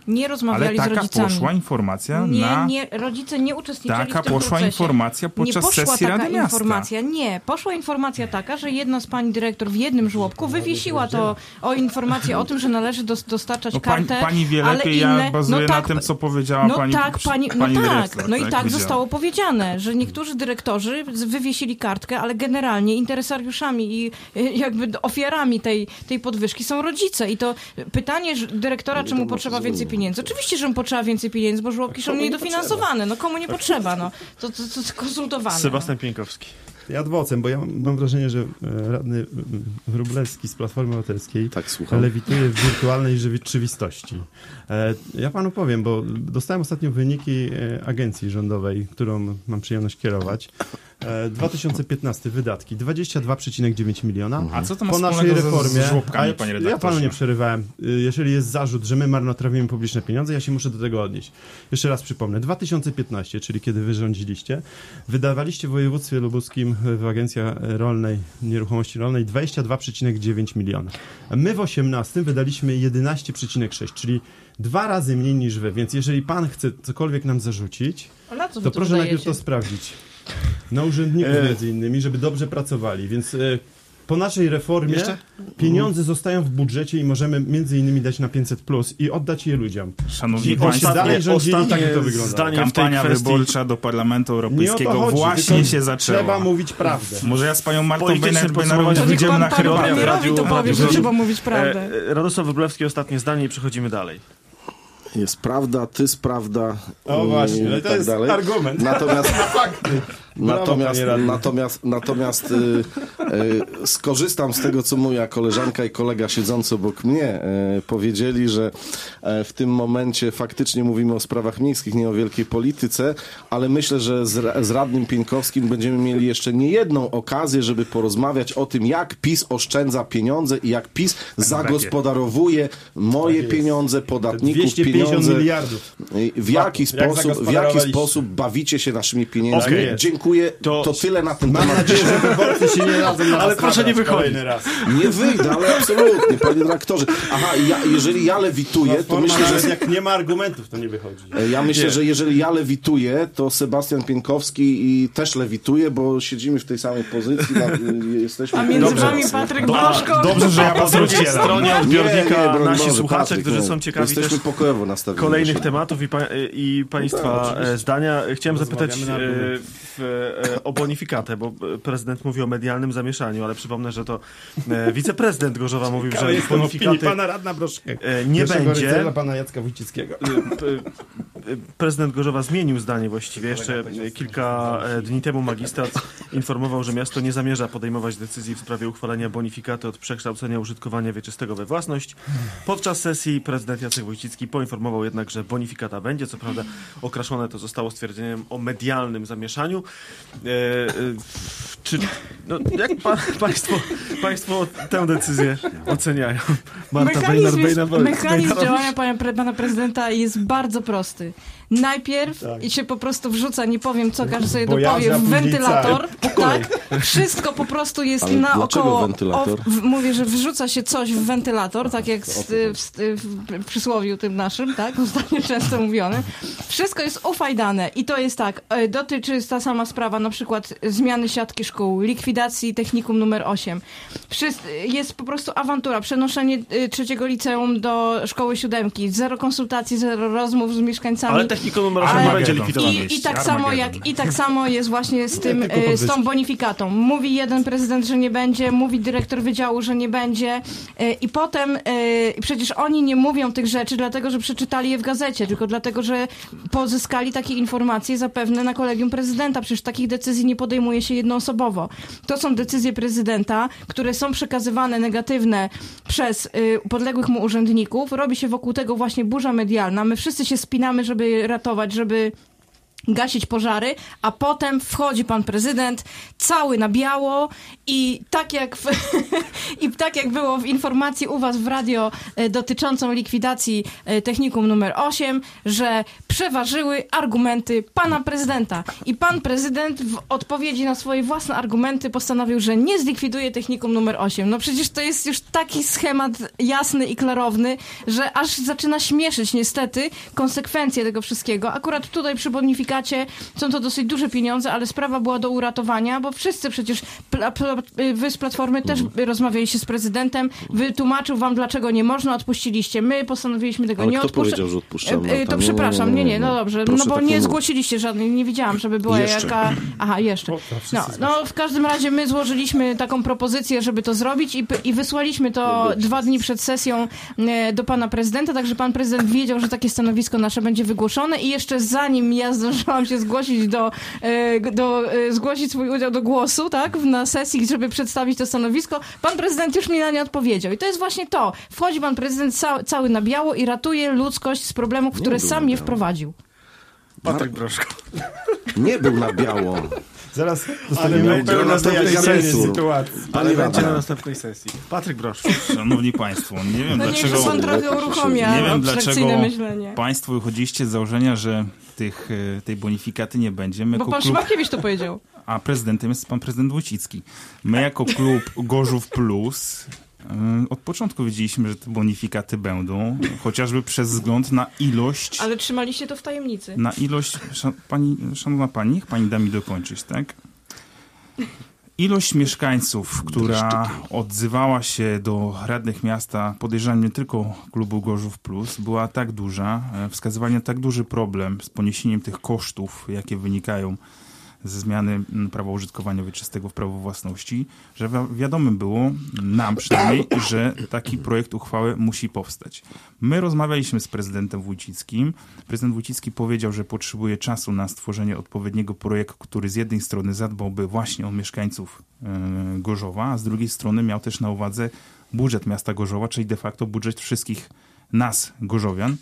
Nie rozmawiali Ale taka z rodzicami. poszła informacja nie, na... Nie, rodzice nie uczestniczyli Taka w tym poszła procesie. informacja podczas nie poszła sesji taka Rady Miasta. informacja, nie. Poszła informacja taka, że jedna z pani dyrektor w jednym żłobku wywiesiła to o informację o tym, że należy dos- dostarczać No, pani, kartę, pani wie ale lepiej, inne... ja bazuję no na tak, tym, co powiedziała no pani, tak, pani, no pani tak, dyrektor. no i tak powiedziała. zostało powiedziane, że niektórzy dyrektorzy z- wywiesili kartkę, ale generalnie interesariuszami i y, jakby ofiarami tej, tej podwyżki są rodzice. I to pytanie że dyrektora, czemu potrzeba więcej pieniędzy. Oczywiście, że mu potrzeba więcej pieniędzy, bo żłobki są niedofinansowane. No komu nie potrzeba, no. To, to, to, to konsultowane. Sebastian Pieńkowski. Ja adwocem, bo ja mam wrażenie, że e, radny Wróblewski z Platformy Obywatelskiej Tak, słucham. lewituje w wirtualnej rzeczywistości. E, ja panu powiem, bo dostałem ostatnio wyniki e, agencji rządowej, którą mam przyjemność kierować. E, dwa tysiące piętnasty wydatki dwadzieścia dwa przecinek dziewięć miliona. A co to ma Po naszej wspólnego z- reformie, z żłobkami, a panie ja redaktorze? panu nie przerywałem. Y, Jeżeli jest zarzut, że my marnotrawimy publiczne pieniądze, ja się muszę do tego odnieść. Jeszcze raz przypomnę. dwa tysiące piętnasty, czyli kiedy wy rządziliście, wydawaliście w województwie lubuskim w Agencji Rolnej, Nieruchomości Rolnej dwadzieścia dwa przecinek dziewięć miliona. A my w osiemnastym wydaliśmy jedenaście przecinek sześć, czyli dwa razy mniej niż wy. Więc jeżeli pan chce cokolwiek nam zarzucić, A na co wy to to proszę najpierw wydajecie? to sprawdzić. Na urzędników E. między innymi, żeby dobrze pracowali. Więc e, po naszej reformie Jeszcze? pieniądze zostają w budżecie i możemy między innymi dać na pięćset plus i oddać je ludziom. Szanowni I Państwo, dalej rządzili, ostatnie tak to wygląda. zdanie w tej kampania kwestii. wyborcza do Parlamentu Nie o Europejskiego to chodzi, właśnie tylko się zaczęła. trzeba mówić prawdę. Może ja z panią Martą Polityczne Bejner- podsumowanie. Bejnerowicz To niech wyjdziemy pan na panu herbatę. premierowi radiu- to powie, że radiu- trzeba mówić prawdę. E, Radosław Wróblewski, ostatnie zdanie i przechodzimy dalej. Jest prawda, ty jest prawda. O i właśnie, no i to tak jest dalej. argument. Natomiast, Brawo, natomiast, panie radny. natomiast, natomiast y, y, skorzystam z tego, co moja koleżanka i kolega siedzący obok mnie y, powiedzieli, że y, w tym momencie faktycznie mówimy o sprawach miejskich, nie o wielkiej polityce, ale myślę, że z, z radnym Pieńkowskim będziemy mieli jeszcze nie jedną okazję, żeby porozmawiać o tym, jak PiS oszczędza pieniądze i jak PiS zagospodarowuje moje pieniądze, podatników dwieście pięćdziesiąt pieniądze. miliardów. I W jaki, Jak sposób, w jaki zagospodarowaliście? sposób bawicie się naszymi pieniędzmi? Okej. Dziękuję. To, To- tyle na ten Mam temat. nadzieję, że wyborcy się nie radzą na Ale nas proszę nie nabrać wychodzić. kolejny raz. Nie wyjdę, ale absolutnie, panie dyrektorze. Aha, ja, jeżeli ja lewituję, to Platforma myślę, nawet że jak nie ma argumentów, to nie wychodzi. ja myślę, Nie. że jeżeli ja lewituję, to Sebastian Pieńkowski i też lewituje, bo siedzimy w tej samej pozycji, na, jesteśmy... A między Dobrze. wami Patryk Do- Blaszko. Dobrze, że ja A po drugiej pozwolę. stronie Nie, odbiornika nie, broń nasi Boże, słuchacze, Patryk, którzy nie. są ciekawi Jesteśmy też pokojowo nastawieni. kolejnych Proszę. tematów i, pa, i Państwa oczywiście. e, zdania. Chciałem zapytać Rozmawiamy na e, argument. w, e, o bonifikatę, bo e, prezydent mówi o medialnym zamieszaniu, ale przypomnę, że to e, wiceprezydent Gorzowa mówił, Ciekawe że jestem opinii bonifikaty pana radna Broszkę. e, nie Pierwszego będzie. rycerza pana Jacka Wójcickiego. E, p- e, Prezydent Gorzowa zmienił zdanie właściwie. Jeszcze e, kilka e, dni temu magistrat informował, że miasto nie zamierza podejmować decyzji w sprawie uchwalenia bonifikaty od przekształcenia użytkowania wieczystego we własność. Podczas sesji prezydent Jacek Wójcicki poinformował jednak, że bonifikata będzie. Co prawda okraszone to zostało stwierdzeniem o medialnym zamieszaniu. E, e, czy, no, jak pa, państwo, państwo tę decyzję oceniają? Marta Mechanizm, Bejner, jest, Bejner, mechanizm Bejner- działania pana, pre- pana prezydenta jest bardzo prosty. Najpierw Tak. i się po prostu wrzuca, nie powiem co, każdy sobie Bojarza, dopowie, w później wentylator. car. Tak? Wszystko po prostu jest Ale dlaczego naokoło. wentylator? O, w, mówię, że wrzuca się coś w wentylator, tak jak w, w, w, w przysłowiu tym naszym, tak? Ostatnio często mówione. Wszystko jest ufajdane i to jest tak, e, dotyczy ta sama sprawa na przykład zmiany siatki szkół, likwidacji technikum numer osiem. Wszyscy, jest po prostu awantura, przenoszenie y, trzeciego liceum do szkoły siódemki, zero konsultacji, zero rozmów z mieszkańcami. Ale technikum numer osiem Ale- nie będzie Armagedon. likwidowane. I, I tak samo Armagedon. jak i tak samo jest właśnie z tym, tylko e, z podwyżki. tą bonifikatą. Mówi jeden prezydent, że nie będzie, mówi dyrektor wydziału, że nie będzie e, i potem e, i przecież oni nie mówią tych rzeczy dlatego, że przeczytali je w gazecie, tylko dlatego, że pozyskali takie informacje zapewne na kolegium prezydenta. Przecież takich decyzji nie podejmuje się jednoosobowo. To są decyzje prezydenta, które są przekazywane negatywne przez y, podległych mu urzędników. Robi się wokół tego właśnie burza medialna. My wszyscy się spinamy, żeby ratować, żeby gasić pożary, a potem wchodzi pan prezydent cały na biało i tak jak w, i tak jak było w informacji u was w radio e, dotyczącą likwidacji e, technikum numer osiem, że przeważyły argumenty pana prezydenta i pan prezydent w odpowiedzi na swoje własne argumenty postanowił, że nie zlikwiduje technikum numer osiem. No przecież to jest już taki schemat jasny i klarowny, że aż zaczyna śmieszyć niestety konsekwencje tego wszystkiego. Akurat tutaj przy bonifikacji są to dosyć duże pieniądze, ale sprawa była do uratowania, bo wszyscy przecież, pla, pla, wy z Platformy też mhm. rozmawialiście z prezydentem, wytłumaczył wam, dlaczego nie można, odpuściliście. My postanowiliśmy tego ale nie odpuszczać. powiedział, że odpuszczam? E, to nie, przepraszam, nie, nie, nie, no dobrze, Proszę no bo nie zgłosiliście żadnej, nie widziałam, żeby była jeszcze. jaka... Aha, jeszcze. No, no, w każdym razie my złożyliśmy taką propozycję, żeby to zrobić i, i wysłaliśmy to dwa dni przed sesją e, do pana prezydenta, także pan prezydent wiedział, że takie stanowisko nasze będzie wygłoszone i jeszcze zanim ja zdążyłam Chciałam się zgłosić do, do, zgłosić swój udział do głosu, tak, na sesji, żeby przedstawić to stanowisko. Pan prezydent już mi na nie odpowiedział. I to jest właśnie to. Wchodzi pan prezydent ca, cały na biało i ratuje ludzkość z problemów, które sam je wprowadził. Patryk Broszko. Nie był na biało. Zaraz dostaniemy na następnej sesji. sytuacji. Ale będzie na następnej sesji. Patryk Broszko. Szanowni państwo, nie wiem no dlaczego... Niech pan trochę uruchomia nie wiem dlaczego myślenie. Państwo wychodziliście z założenia, że tych, tej bonifikaty nie będzie. My Bo pan klub... Szymakiewicz to powiedział. A prezydentem jest pan prezydent Wójcicki. My jako klub Gorzów Plus od początku wiedzieliśmy, że te bonifikaty będą, chociażby przez wzgląd na ilość... Ale trzymaliście to w tajemnicy. Na ilość... Szan, pani, szanowna pani, niech pani da mi dokończyć, tak? Ilość mieszkańców, która odzywała się do radnych miasta, podejrzewam nie tylko klubu Gorzów Plus, była tak duża, wskazywali na tak duży problem z poniesieniem tych kosztów, jakie wynikają ze zmiany prawa użytkowania wieczystego w prawo własności, że wi- wiadomym było, nam przynajmniej, że taki projekt uchwały musi powstać. My rozmawialiśmy z prezydentem Wójcickim. Prezydent Wójcicki powiedział, że potrzebuje czasu na stworzenie odpowiedniego projektu, który z jednej strony zadbałby właśnie o mieszkańców yy, Gorzowa, a z drugiej strony miał też na uwadze budżet miasta Gorzowa, czyli de facto budżet wszystkich nas, gorzowian.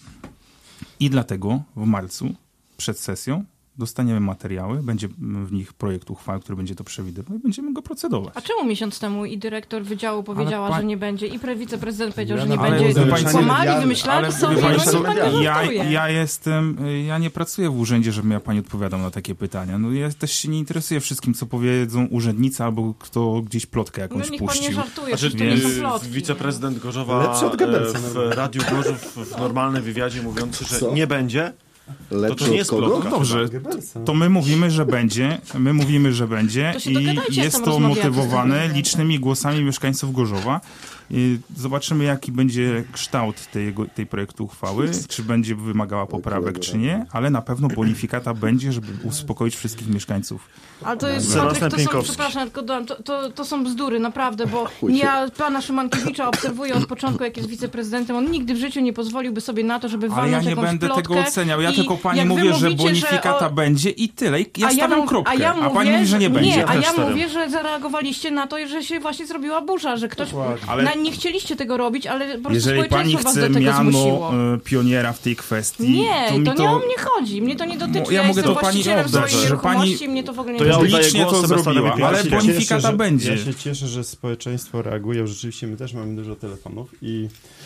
I dlatego w marcu, przed sesją, dostaniemy materiały, będzie w nich projekt uchwały, który będzie to przewidywał i będziemy go procedować. A czemu miesiąc temu i dyrektor wydziału powiedziała, pan... że nie będzie i pre- wiceprezydent powiedział, ja że nie ale będzie? Państwo, kłamali, wymyślali sobie, no ja, ja jestem, ja nie pracuję w urzędzie, żebym ja pani odpowiadał na takie pytania. No ja też się nie interesuję wszystkim, co powiedzą urzędnicy albo kto gdzieś plotkę jakąś no, niech puścił. Pan nie żartuje, znaczy, to nie są plotki. Wiceprezydent Gorzowa w Radiu Gorzów w normalnym wywiadzie mówiący, że co? nie będzie. To, to nie jest plotka. No dobrze, to my mówimy, że będzie, my mówimy, że będzie i jest to motywowane licznymi głosami mieszkańców Gorzowa. Zobaczymy, jaki będzie kształt tej, tej projektu uchwały, czy będzie wymagała poprawek, czy nie, ale na pewno bonifikata będzie, żeby uspokoić wszystkich mieszkańców. Ale to jest, Patryk, to są, przepraszam, tylko dodam, to, to, to są bzdury, naprawdę, bo ja pana Szymankiewicza obserwuję od początku, jak jest wiceprezydentem, on nigdy w życiu nie pozwoliłby sobie na to, żeby walnąć jakąś plotkę. Ale ja nie będę tego oceniał, ja tylko pani mówię, mówicie, że bonifikata że o... będzie i tyle. Ja a stawiam ja kropkę, a, ja mówię, a pani mówi, że nie będzie. Nie, a ja mówię, że zareagowaliście na to, że się właśnie zrobiła burza, że ktoś... Ale... Na, nie chcieliście tego robić, ale po prostu jeżeli pani was do tego miano zmusiło. pioniera w tej kwestii... Nie, to, to, mi to to nie o mnie chodzi. Mnie to nie dotyczy. No, ja, ja mogę to pani oddać, że pani... Mnie to w ogóle nie to ja licznie to zrobiła, ale bonifikata cieszę, będzie. Ja się cieszę, że społeczeństwo reaguje. Rzeczywiście my też mamy dużo telefonów i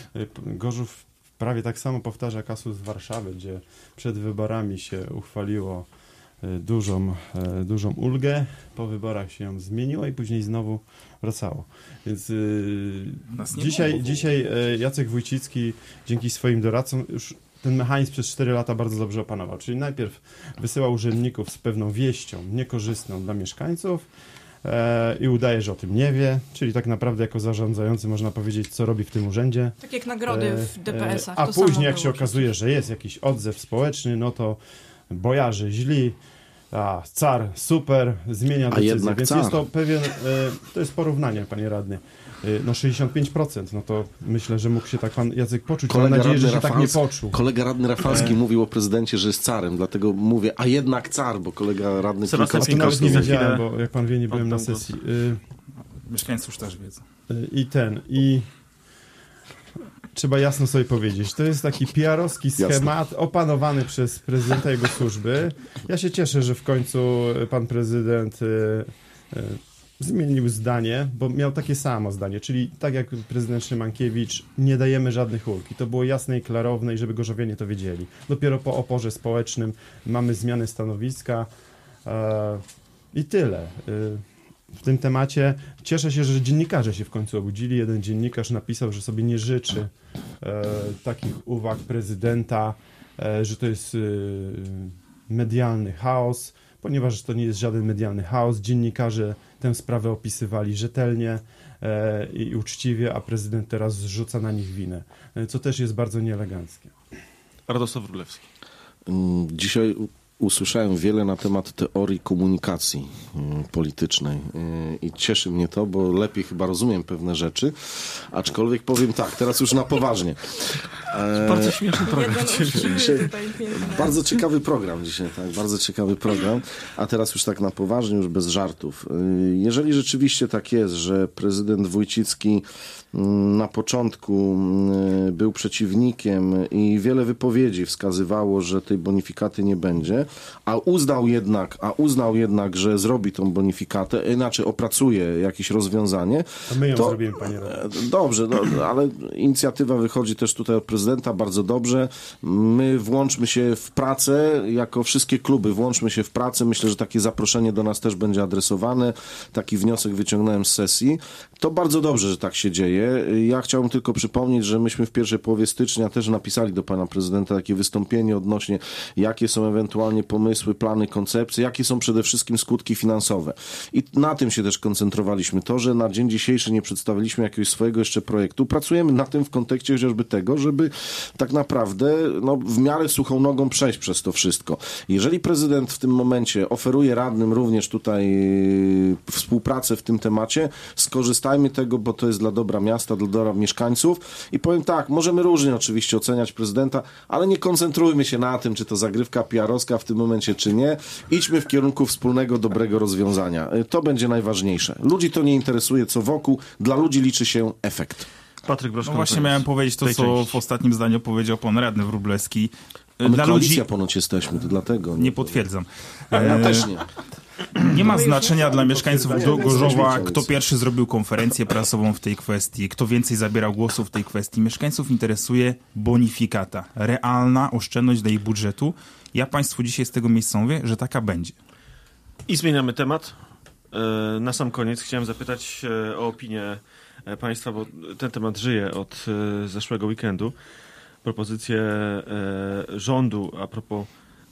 Gorzów prawie tak samo powtarza kasus z Warszawy, gdzie przed wyborami się uchwaliło dużą, dużą ulgę, po wyborach się ją zmieniło i później znowu wracało. Więc yy, dzisiaj, dzisiaj Jacek Wójcicki dzięki swoim doradcom już ten mechanizm przez cztery lata bardzo dobrze opanował. Czyli najpierw wysyłał urzędników z pewną wieścią niekorzystną dla mieszkańców e, i udaje, że o tym nie wie. Czyli tak naprawdę jako zarządzający można powiedzieć, co robi w tym urzędzie. Tak jak nagrody w D P S-ach. E, a później jak się okazuje, że jest jakiś odzew społeczny, no to bojarzy źli, a car super, zmienia decyzję. Więc car. Jest to pewien, e, to jest porównanie, panie radny. No sześćdziesiąt pięć procent, no to myślę, że mógł się tak pan Jacek poczuć. Kolega mam nadzieję, że się Rafalski, tak nie poczuł. Kolega radny Rafalski e... mówił o prezydencie, że jest carem, dlatego mówię, a jednak car, bo kolega radny Pinkowski nie wiedziałem, bo jak pan wie, nie byłem na sesji. Mieszkańcy już też wiedzą. I ten, i trzeba jasno sobie powiedzieć. To jest taki P R-owski schemat Jasne. opanowany przez prezydenta i jego służby. Ja się cieszę, że w końcu pan prezydent y, y, zmienił zdanie, bo miał takie samo zdanie, czyli tak jak prezydent Szymankiewicz, nie dajemy żadnych ulg. I to było jasne i klarowne i żeby gorzowianie to wiedzieli. Dopiero po oporze społecznym mamy zmianę stanowiska y, i tyle. Y, w tym temacie cieszę się, że dziennikarze się w końcu obudzili. Jeden dziennikarz napisał, że sobie nie życzy e, takich uwag prezydenta, e, że to jest e, medialny chaos, ponieważ to nie jest żaden medialny chaos. Dziennikarze tę sprawę opisywali rzetelnie e, i uczciwie, a prezydent teraz zrzuca na nich winę, e, co też jest bardzo nieeleganckie. Radosław Wróblewski. Dzisiaj usłyszałem wiele na temat teorii komunikacji y, politycznej y, i cieszy mnie to, bo lepiej chyba rozumiem pewne rzeczy, aczkolwiek powiem tak, teraz już na poważnie. E, bardzo śmieszny program dzisiaj. dzisiaj. Bardzo ciekawy program dzisiaj, tak, bardzo ciekawy program, a teraz już tak na poważnie, już bez żartów. Y, jeżeli rzeczywiście tak jest, że prezydent Wójcicki na początku był przeciwnikiem i wiele wypowiedzi wskazywało, że tej bonifikaty nie będzie, a uznał jednak, a uznał jednak, że zrobi tą bonifikatę, inaczej opracuje jakieś rozwiązanie. A my ją to, zrobimy, panie radny. Dobrze, no, ale inicjatywa wychodzi też tutaj od prezydenta, bardzo dobrze. My włączmy się w pracę, jako wszystkie kluby, włączmy się w pracę. Myślę, że takie zaproszenie do nas też będzie adresowane. Taki wniosek wyciągnąłem z sesji. To bardzo dobrze, że tak się dzieje. Ja chciałbym tylko przypomnieć, że myśmy w pierwszej połowie stycznia też napisali do pana prezydenta takie wystąpienie odnośnie, jakie są ewentualnie pomysły, plany, koncepcje, jakie są przede wszystkim skutki finansowe. I na tym się też koncentrowaliśmy. To, że na dzień dzisiejszy nie przedstawiliśmy jakiegoś swojego jeszcze projektu, pracujemy na tym w kontekście chociażby tego, żeby tak naprawdę no, w miarę suchą nogą przejść przez to wszystko. Jeżeli prezydent w tym momencie oferuje radnym również tutaj współpracę w tym temacie, skorzystajmy tego, bo to jest dla dobra miasta, dla dobra mieszkańców i powiem tak, możemy różnie oczywiście oceniać prezydenta, ale nie koncentrujmy się na tym, czy to zagrywka P R-owska w tym momencie, czy nie. Idźmy w kierunku wspólnego, dobrego rozwiązania. To będzie najważniejsze. Ludzi to nie interesuje, co wokół. Dla ludzi liczy się efekt. Patryk Broszko. No właśnie miałem powiedzieć to, co części. w ostatnim zdaniu powiedział pan radny Wróblewski. A my Dla koalicja ludzi ponoć jesteśmy, to dlatego. Nie, nie potwierdzam. Ja też nie. Nie ma znaczenia dla mieszkańców Gorzowa, kto pierwszy zrobił konferencję prasową w tej kwestii, kto więcej zabierał głosów w tej kwestii. Mieszkańców interesuje bonifikata, realna oszczędność dla ich budżetu. Ja państwu dzisiaj z tego miejsca mówię, że taka będzie. I zmieniamy temat. Na sam koniec chciałem zapytać o opinię państwa, bo ten temat żyje od zeszłego weekendu. Propozycje rządu a propos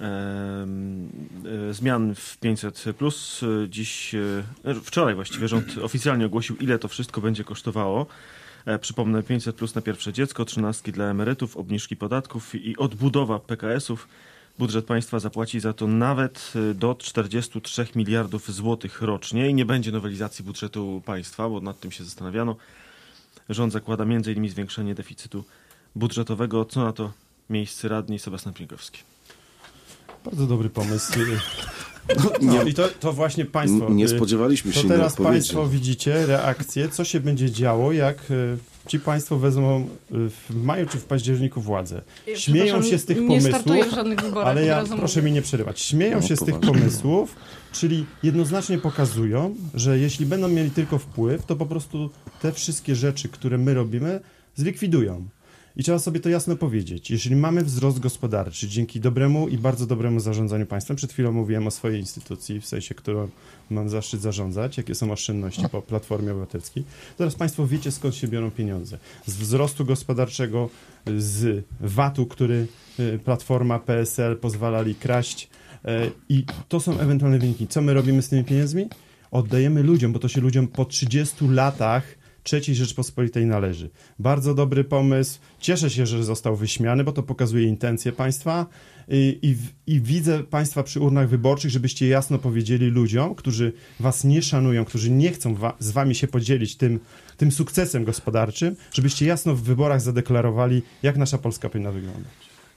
zmian w pięćset plus. Dziś, wczoraj właściwie rząd oficjalnie ogłosił, ile to wszystko będzie kosztowało. Przypomnę, pięćset plus na pierwsze dziecko, trzynastki dla emerytów, obniżki podatków i odbudowa P K S-ów. Budżet państwa zapłaci za to nawet do czterdzieści trzy miliardów złotych rocznie i nie będzie nowelizacji budżetu państwa, bo nad tym się zastanawiano. Rząd zakłada między innymi zwiększenie deficytu budżetowego. Co na to miejsce radni Sebastian Pienkowski? Bardzo dobry pomysł. No, no i to, to właśnie państwo... Nie spodziewaliśmy się to teraz państwo widzicie reakcję, co się będzie działo, jak ci państwo wezmą w maju czy w październiku władzę. Śmieją się z tych pomysłów, ale ja proszę mi nie przerywać. Śmieją no, się z tych pomysłów, czyli jednoznacznie pokazują, że jeśli będą mieli tylko wpływ, to po prostu te wszystkie rzeczy, które my robimy, zlikwidują. I trzeba sobie to jasno powiedzieć. Jeżeli mamy wzrost gospodarczy dzięki dobremu i bardzo dobremu zarządzaniu państwem, przed chwilą mówiłem o swojej instytucji, w sensie, którą mam zaszczyt zarządzać, jakie są oszczędności po Platformie Obywatelskiej, teraz państwo wiecie, skąd się biorą pieniądze. Z wzrostu gospodarczego, z V A T-u, który Platforma, P S L pozwalali kraść i to są ewentualne wyniki. Co my robimy z tymi pieniędzmi? Oddajemy ludziom, bo to się ludziom po trzydziestu latach trzeciej Rzeczpospolitej należy. Bardzo dobry pomysł. Cieszę się, że został wyśmiany, bo to pokazuje intencje państwa i, i, i widzę państwa przy urnach wyborczych, żebyście jasno powiedzieli ludziom, którzy was nie szanują, którzy nie chcą wa- z wami się podzielić tym, tym sukcesem gospodarczym, żebyście jasno w wyborach zadeklarowali, jak nasza Polska powinna wyglądać.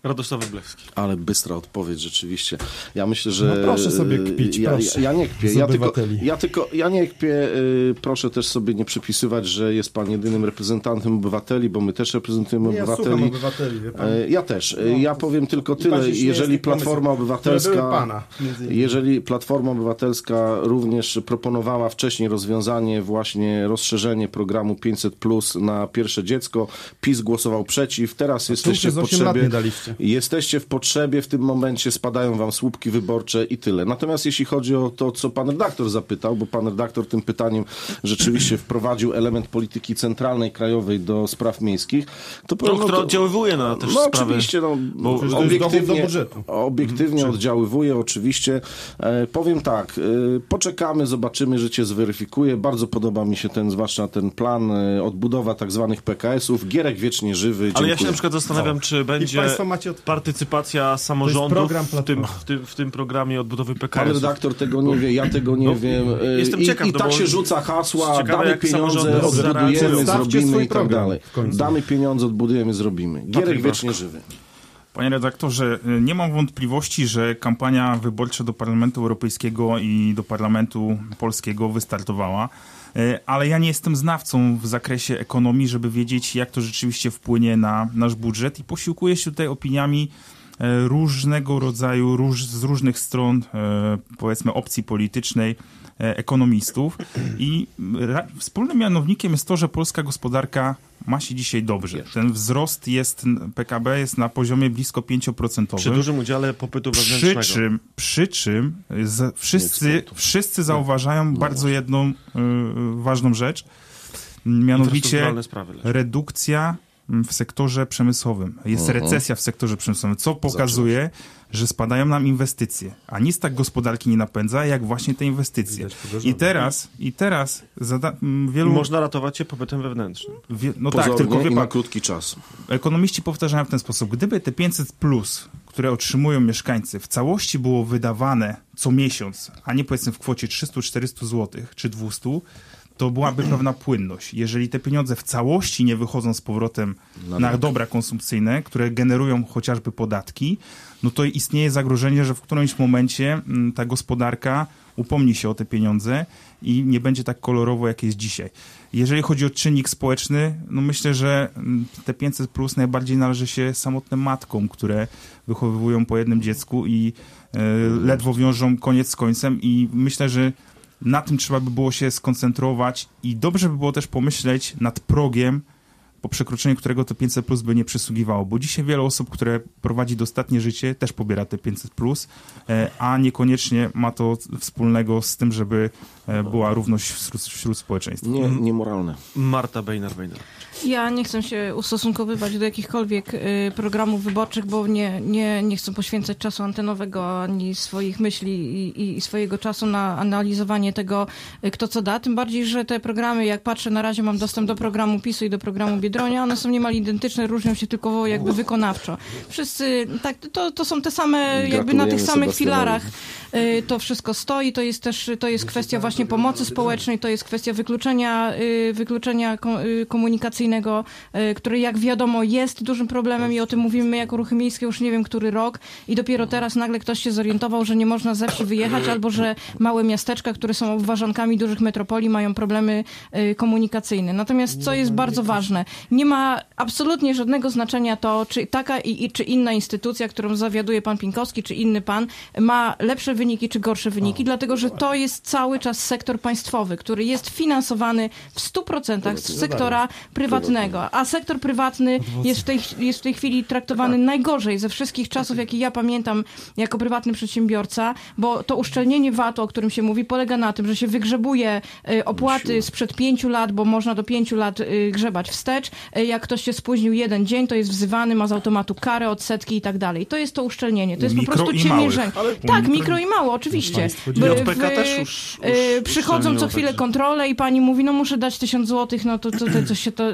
Radosław Wróblewski. Ale bystra odpowiedź rzeczywiście. Ja myślę, że... No proszę sobie kpić, ja, proszę. Ja, ja nie kpię. Z Ja tylko, obywateli. ja tylko, ja nie kpię. y, Proszę też sobie nie przypisywać, że jest pan jedynym reprezentantem obywateli, bo my też reprezentujemy Ja słucham obywateli. obywateli, wie pan. Y, Ja też. Y, No, Ja to- powiem tylko i pan tyle. się śmieje Jeżeli z tych Platforma pomysłów, które Obywatelska... były pana, między innymi. Jeżeli Platforma Obywatelska również proponowała wcześniej rozwiązanie, właśnie rozszerzenie programu pięćset plus na pierwsze dziecko, PiS głosował przeciw, teraz jesteście przez w osiem lat potrzebie... nie daliście. Jesteście w potrzebie, w tym momencie spadają wam słupki wyborcze i tyle. Natomiast jeśli chodzi o to, co pan redaktor zapytał, bo pan redaktor tym pytaniem rzeczywiście wprowadził element polityki centralnej, krajowej do spraw miejskich, to No, która oddziaływuje na też no sprawy... oczywiście, no, bo- Przecież to jest dochód do obiektywnie, budżetu. obiektywnie oddziaływuje, oczywiście. E, powiem tak, e, poczekamy, zobaczymy, życie zweryfikuje. Bardzo podoba mi się ten, zwłaszcza ten plan, e, odbudowa tak zwanych P K S-ów. Gierek wiecznie żywy. Ale ja się Dziękuję. na przykład zastanawiam, czy będzie państwo macie od- partycypacja samorządów program w, tym, Platformy. w, tym, w tym programie odbudowy P K Pan S-ów. redaktor tego nie wie, ja tego nie No, wiem. E, jestem I, ciekaw, i no tak bo się rzuca hasła, ciekawe, damy jak pieniądze, samorządy odbudujemy, zareagują. Przedstawcie zrobimy swój i tak program dalej. w końcu. Damy pieniądze, odbudujemy, zrobimy. Gierek Patryk wiecznie żywy. Panie redaktorze, nie mam wątpliwości, że kampania wyborcza do Parlamentu Europejskiego i do Parlamentu Polskiego wystartowała, ale ja nie jestem znawcą w zakresie ekonomii, żeby wiedzieć, jak to rzeczywiście wpłynie na nasz budżet i posiłkuję się tutaj opiniami e, różnego rodzaju, róż, z różnych stron, e, powiedzmy, opcji politycznej, e, ekonomistów i ra, wspólnym mianownikiem jest to, że polska gospodarka ma się dzisiaj dobrze. Ten wzrost jest, P K B jest na poziomie blisko pięć procent. Przy dużym udziale popytu Przy wewnętrznego. czym, przy czym z, wszyscy, wszyscy zauważają bardzo jedną y, ważną rzecz, mianowicie Infrastrukturalne sprawy lecz. redukcja w sektorze przemysłowym. Jest Mhm. recesja w sektorze przemysłowym, co pokazuje, że spadają nam inwestycje. A nic tak gospodarki nie napędza, jak właśnie te inwestycje. Widać pogorzone. I teraz, i teraz zada, m, wielu... Można ratować się popytem wewnętrznym. Wie, no Pozornie tak, tylko wie i na pan, krótki czas. ekonomiści powtarzają w ten sposób. Gdyby te pięćset plus, które otrzymują mieszkańcy, w całości było wydawane co miesiąc, a nie powiedzmy w kwocie trzysta czterysta złotych czy dwieście, to byłaby pewna płynność. Jeżeli te pieniądze w całości nie wychodzą z powrotem Na na rynek. dobra konsumpcyjne, które generują chociażby podatki, no to istnieje zagrożenie, że w którymś momencie mm, ta gospodarka upomni się o te pieniądze i nie będzie tak kolorowo, jak jest dzisiaj. Jeżeli chodzi o czynnik społeczny, no myślę, że mm, te pięćset plus najbardziej należy się samotnym matkom, które wychowują po jednym dziecku i e, ledwo wiążą koniec z końcem i myślę, że na tym trzeba by było się skoncentrować i dobrze by było też pomyśleć nad progiem, po przekroczeniu którego to pięćset plus by nie przysługiwało, bo dzisiaj wiele osób, które prowadzi dostatnie życie, też pobiera te pięćset plus, e, a niekoniecznie ma to wspólnego z tym, żeby e, była równość wśród, wśród społeczeństwa. Nie, niemoralne. Marta Bejnar-Bejnar. Ja nie chcę się ustosunkowywać do jakichkolwiek y, programów wyborczych, bo nie, nie, nie chcę poświęcać czasu antenowego ani swoich myśli i, i, i swojego czasu na analizowanie tego, y, kto co da. Tym bardziej, że te programy, jak patrzę, na razie mam dostęp do programu PiSu i do programu Biedronia, one są niemal identyczne, różnią się tylko jakby wykonawczo. Wszyscy, tak, to, to są te same, jakby na tych Gratulujemy samych Sebastianowi. filarach y, to wszystko stoi. To jest też, to jest kwestia właśnie pomocy społecznej, to jest kwestia wykluczenia, y, wykluczenia ko- y, komunikacyjnego, który jak wiadomo jest dużym problemem i o tym mówimy my jako Ruchy Miejskie już nie wiem który rok i dopiero teraz nagle ktoś się zorientował, że nie można ze wsi wyjechać albo że małe miasteczka, które są obwarzankami dużych metropolii mają problemy y, komunikacyjne. Natomiast co jest bardzo ważne, nie ma absolutnie żadnego znaczenia to, czy taka i, i czy inna instytucja, którą zawiaduje pan Pinkowski, czy inny pan ma lepsze wyniki, czy gorsze wyniki, dlatego że to jest cały czas sektor państwowy, który jest finansowany w stu procentach z sektora prywatnego. A sektor prywatny jest w tej, jest w tej chwili traktowany najgorzej ze wszystkich czasów, jakie ja pamiętam jako prywatny przedsiębiorca, bo to uszczelnienie V A T-u, o którym się mówi, polega na tym, że się wygrzebuje y, opłaty sprzed pięciu lat, bo można do pięciu lat y, grzebać wstecz. Y, jak ktoś się spóźnił jeden dzień, to jest wzywany, ma z automatu karę, odsetki i tak dalej. To jest to uszczelnienie. To jest Mikro po prostu i ciemiężenie. małych. Tak, mikro i mało, oczywiście. I J P K też już, y, już przychodzą co uszczelniło chwilę także. kontrole i pani mówi, no muszę dać tysiąc złotych, no to tutaj coś się to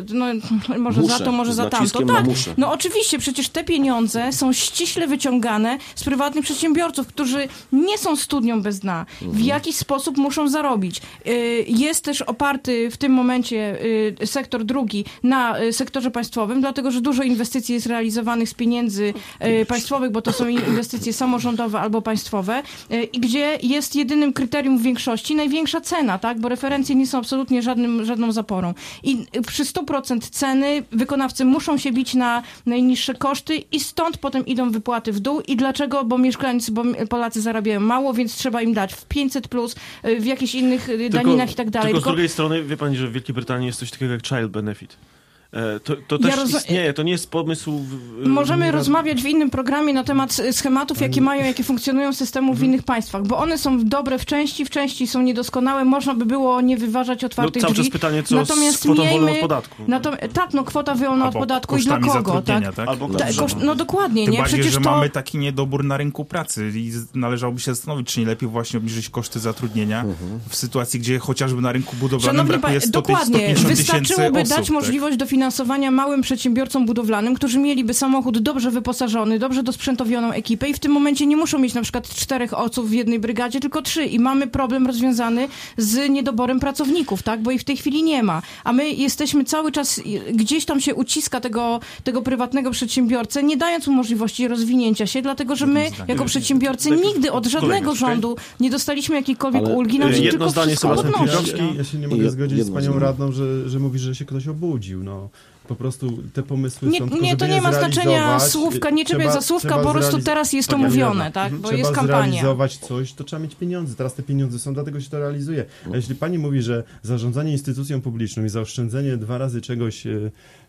no, może Muszę, za to, może z za tamto. naciskiem na Tak, muszę. no oczywiście, przecież te pieniądze są ściśle wyciągane z prywatnych przedsiębiorców, którzy nie są studnią bez dna. W jakiś sposób muszą zarobić. Y, Jest też oparty w tym momencie y, sektor drugi na y, sektorze państwowym, dlatego że dużo inwestycji jest realizowanych z pieniędzy y, państwowych, bo to są inwestycje samorządowe albo państwowe y, i gdzie jest jedynym kryterium w większości największa cena, tak? Bo referencje nie są absolutnie żadnym, żadną zaporą. I przy stu procentach ceny wykonawcy muszą się bić na najniższe koszty i stąd potem idą wypłaty w dół. I dlaczego? Bo mieszkańcy, bo Polacy zarabiają mało, więc trzeba im dać w pięćset plus, w jakichś innych daninach i tak dalej. Tylko, Tylko z drugiej strony, wie pani, że w Wielkiej Brytanii jest coś takiego jak child benefit. To, to też Ja roz- istnieje, to nie jest pomysł... W, Możemy nie rozmawiać w innym programie na temat schematów, jakie mają, jakie funkcjonują systemów w innych państwach, bo one są dobre w części, w części są niedoskonałe, można by było nie wyważać No, otwartych cały drzwi. czas pytanie, co Natomiast z kwotą wolną od miejmy- podatku. Natom- tak, no kwota wolna od Albo podatku i dla kosztami kogo, tak? zatrudnienia, tak? Albo Ta, Dobrze. koszt, no dokładnie, Tym nie? bardziej, Przecież że to... mamy taki niedobór na rynku pracy i z- należałoby się zastanowić, czy nie lepiej właśnie obniżyć koszty zatrudnienia w sytuacji, gdzie chociażby na rynku budowlanym Szanowni brakuje pa- sto dokładnie, pięćdziesiąt tysięcy wystarczyłoby osób. dać tak? możliwość dofinansowania małym przedsiębiorcom budowlanym, którzy mieliby samochód dobrze wyposażony, dobrze dosprzętowioną ekipę i w tym momencie nie muszą mieć na przykład czterech osób w jednej brygadzie, tylko trzy i mamy problem rozwiązany z niedoborem pracowników, tak, bo ich w tej chwili nie ma, a my jesteśmy cały czas, gdzieś tam się uciska tego, tego prywatnego przedsiębiorcę, nie dając mu możliwości rozwinięcia się, dlatego że my jako przedsiębiorcy nigdy od żadnego rządu nie dostaliśmy jakiejkolwiek Ale ulgi, nam się jedno tylko zdanie, wszystko Sebastian odnosi. Piłkowski. no. Ja się nie mogę Je- zgodzić z jedno panią zdanie. radną, że, że mówi, że się ktoś obudził. No, po prostu te pomysły Nie, są tylko, nie, to żeby nie ma je znaczenia zrealizować. słówka, nie czepiaj Trzeba- za słówka, trzeba po prostu zrealiz- teraz jest to Pani mówione, Radna, tak? Bo trzeba jest kampania. zrealizować coś, to trzeba mieć pieniądze. Teraz te pieniądze są, dlatego się to realizuje. A jeśli pani mówi, że zarządzanie instytucją publiczną i zaoszczędzenie dwa razy czegoś e, e,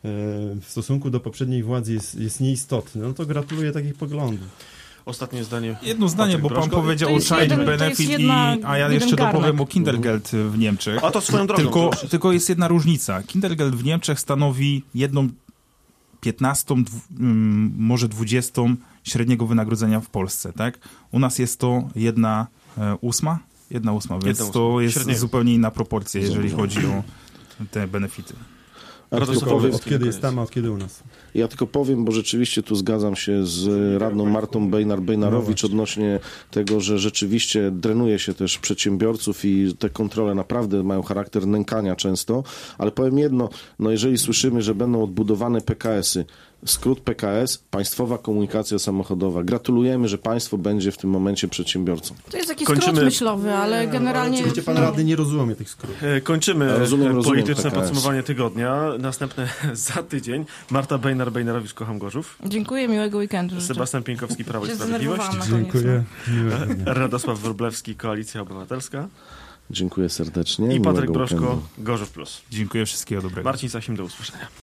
w stosunku do poprzedniej władzy jest, jest nieistotne, no to gratuluję takich poglądów. Ostatnie zdanie. Jedno zdanie, Patryk bo pan Broszko. powiedział To o jest child jeden- to jest benefit, jedna- i, a ja jeden jeszcze garnek. dopowiem o Kindergeld w Niemczech. A to swoją drogą. Tylko, to już- tylko jest jedna różnica. Kindergeld w Niemczech stanowi jedną piętnastą, dwu, mm, może dwudziestą średniego wynagrodzenia w Polsce, tak? U nas jest to jedna e, ósma? Jedna ósma, więc Jedna to ósma. jest Średniego. zupełnie inna proporcja, jeżeli chodzi o te benefity. Ja Radosław tylko, powiem, Wolski. Od kiedy jest tam, a od kiedy u nas? ja tylko powiem, bo rzeczywiście tu zgadzam się z radną Martą Bejnar-Bejnarowicz odnośnie tego, że rzeczywiście drenuje się też przedsiębiorców i te kontrole naprawdę mają charakter nękania często, ale powiem jedno, no jeżeli słyszymy, że będą odbudowane P K S-y, skrót P K S, Państwowa Komunikacja Samochodowa. Gratulujemy, że państwo będzie w tym momencie przedsiębiorcą. To jest taki Kończymy. skrót myślowy, ale generalnie... Oczywiście pan no. radny nie rozumie tych skrótów. E, Kończymy Ja rozumiem, e, rozumiem, polityczne P K S. podsumowanie tygodnia. Następne za tydzień. Marta Bejnar-Bejnarowicz, Kocham Gorzów. Dziękuję, miłego weekendu życzę. Sebastian Pieńkowski, Prawo i Się Sprawiedliwość. zdenerwowałam na koniec. Dziękuję. Miłego dnia. Radosław Wróblewski, Koalicja Obywatelska. Dziękuję serdecznie. I Miłego Patryk Broszko, weekendu. Gorzów Plus. Dziękuję, wszystkiego dobrego. Marcin Sasim, do usłyszenia.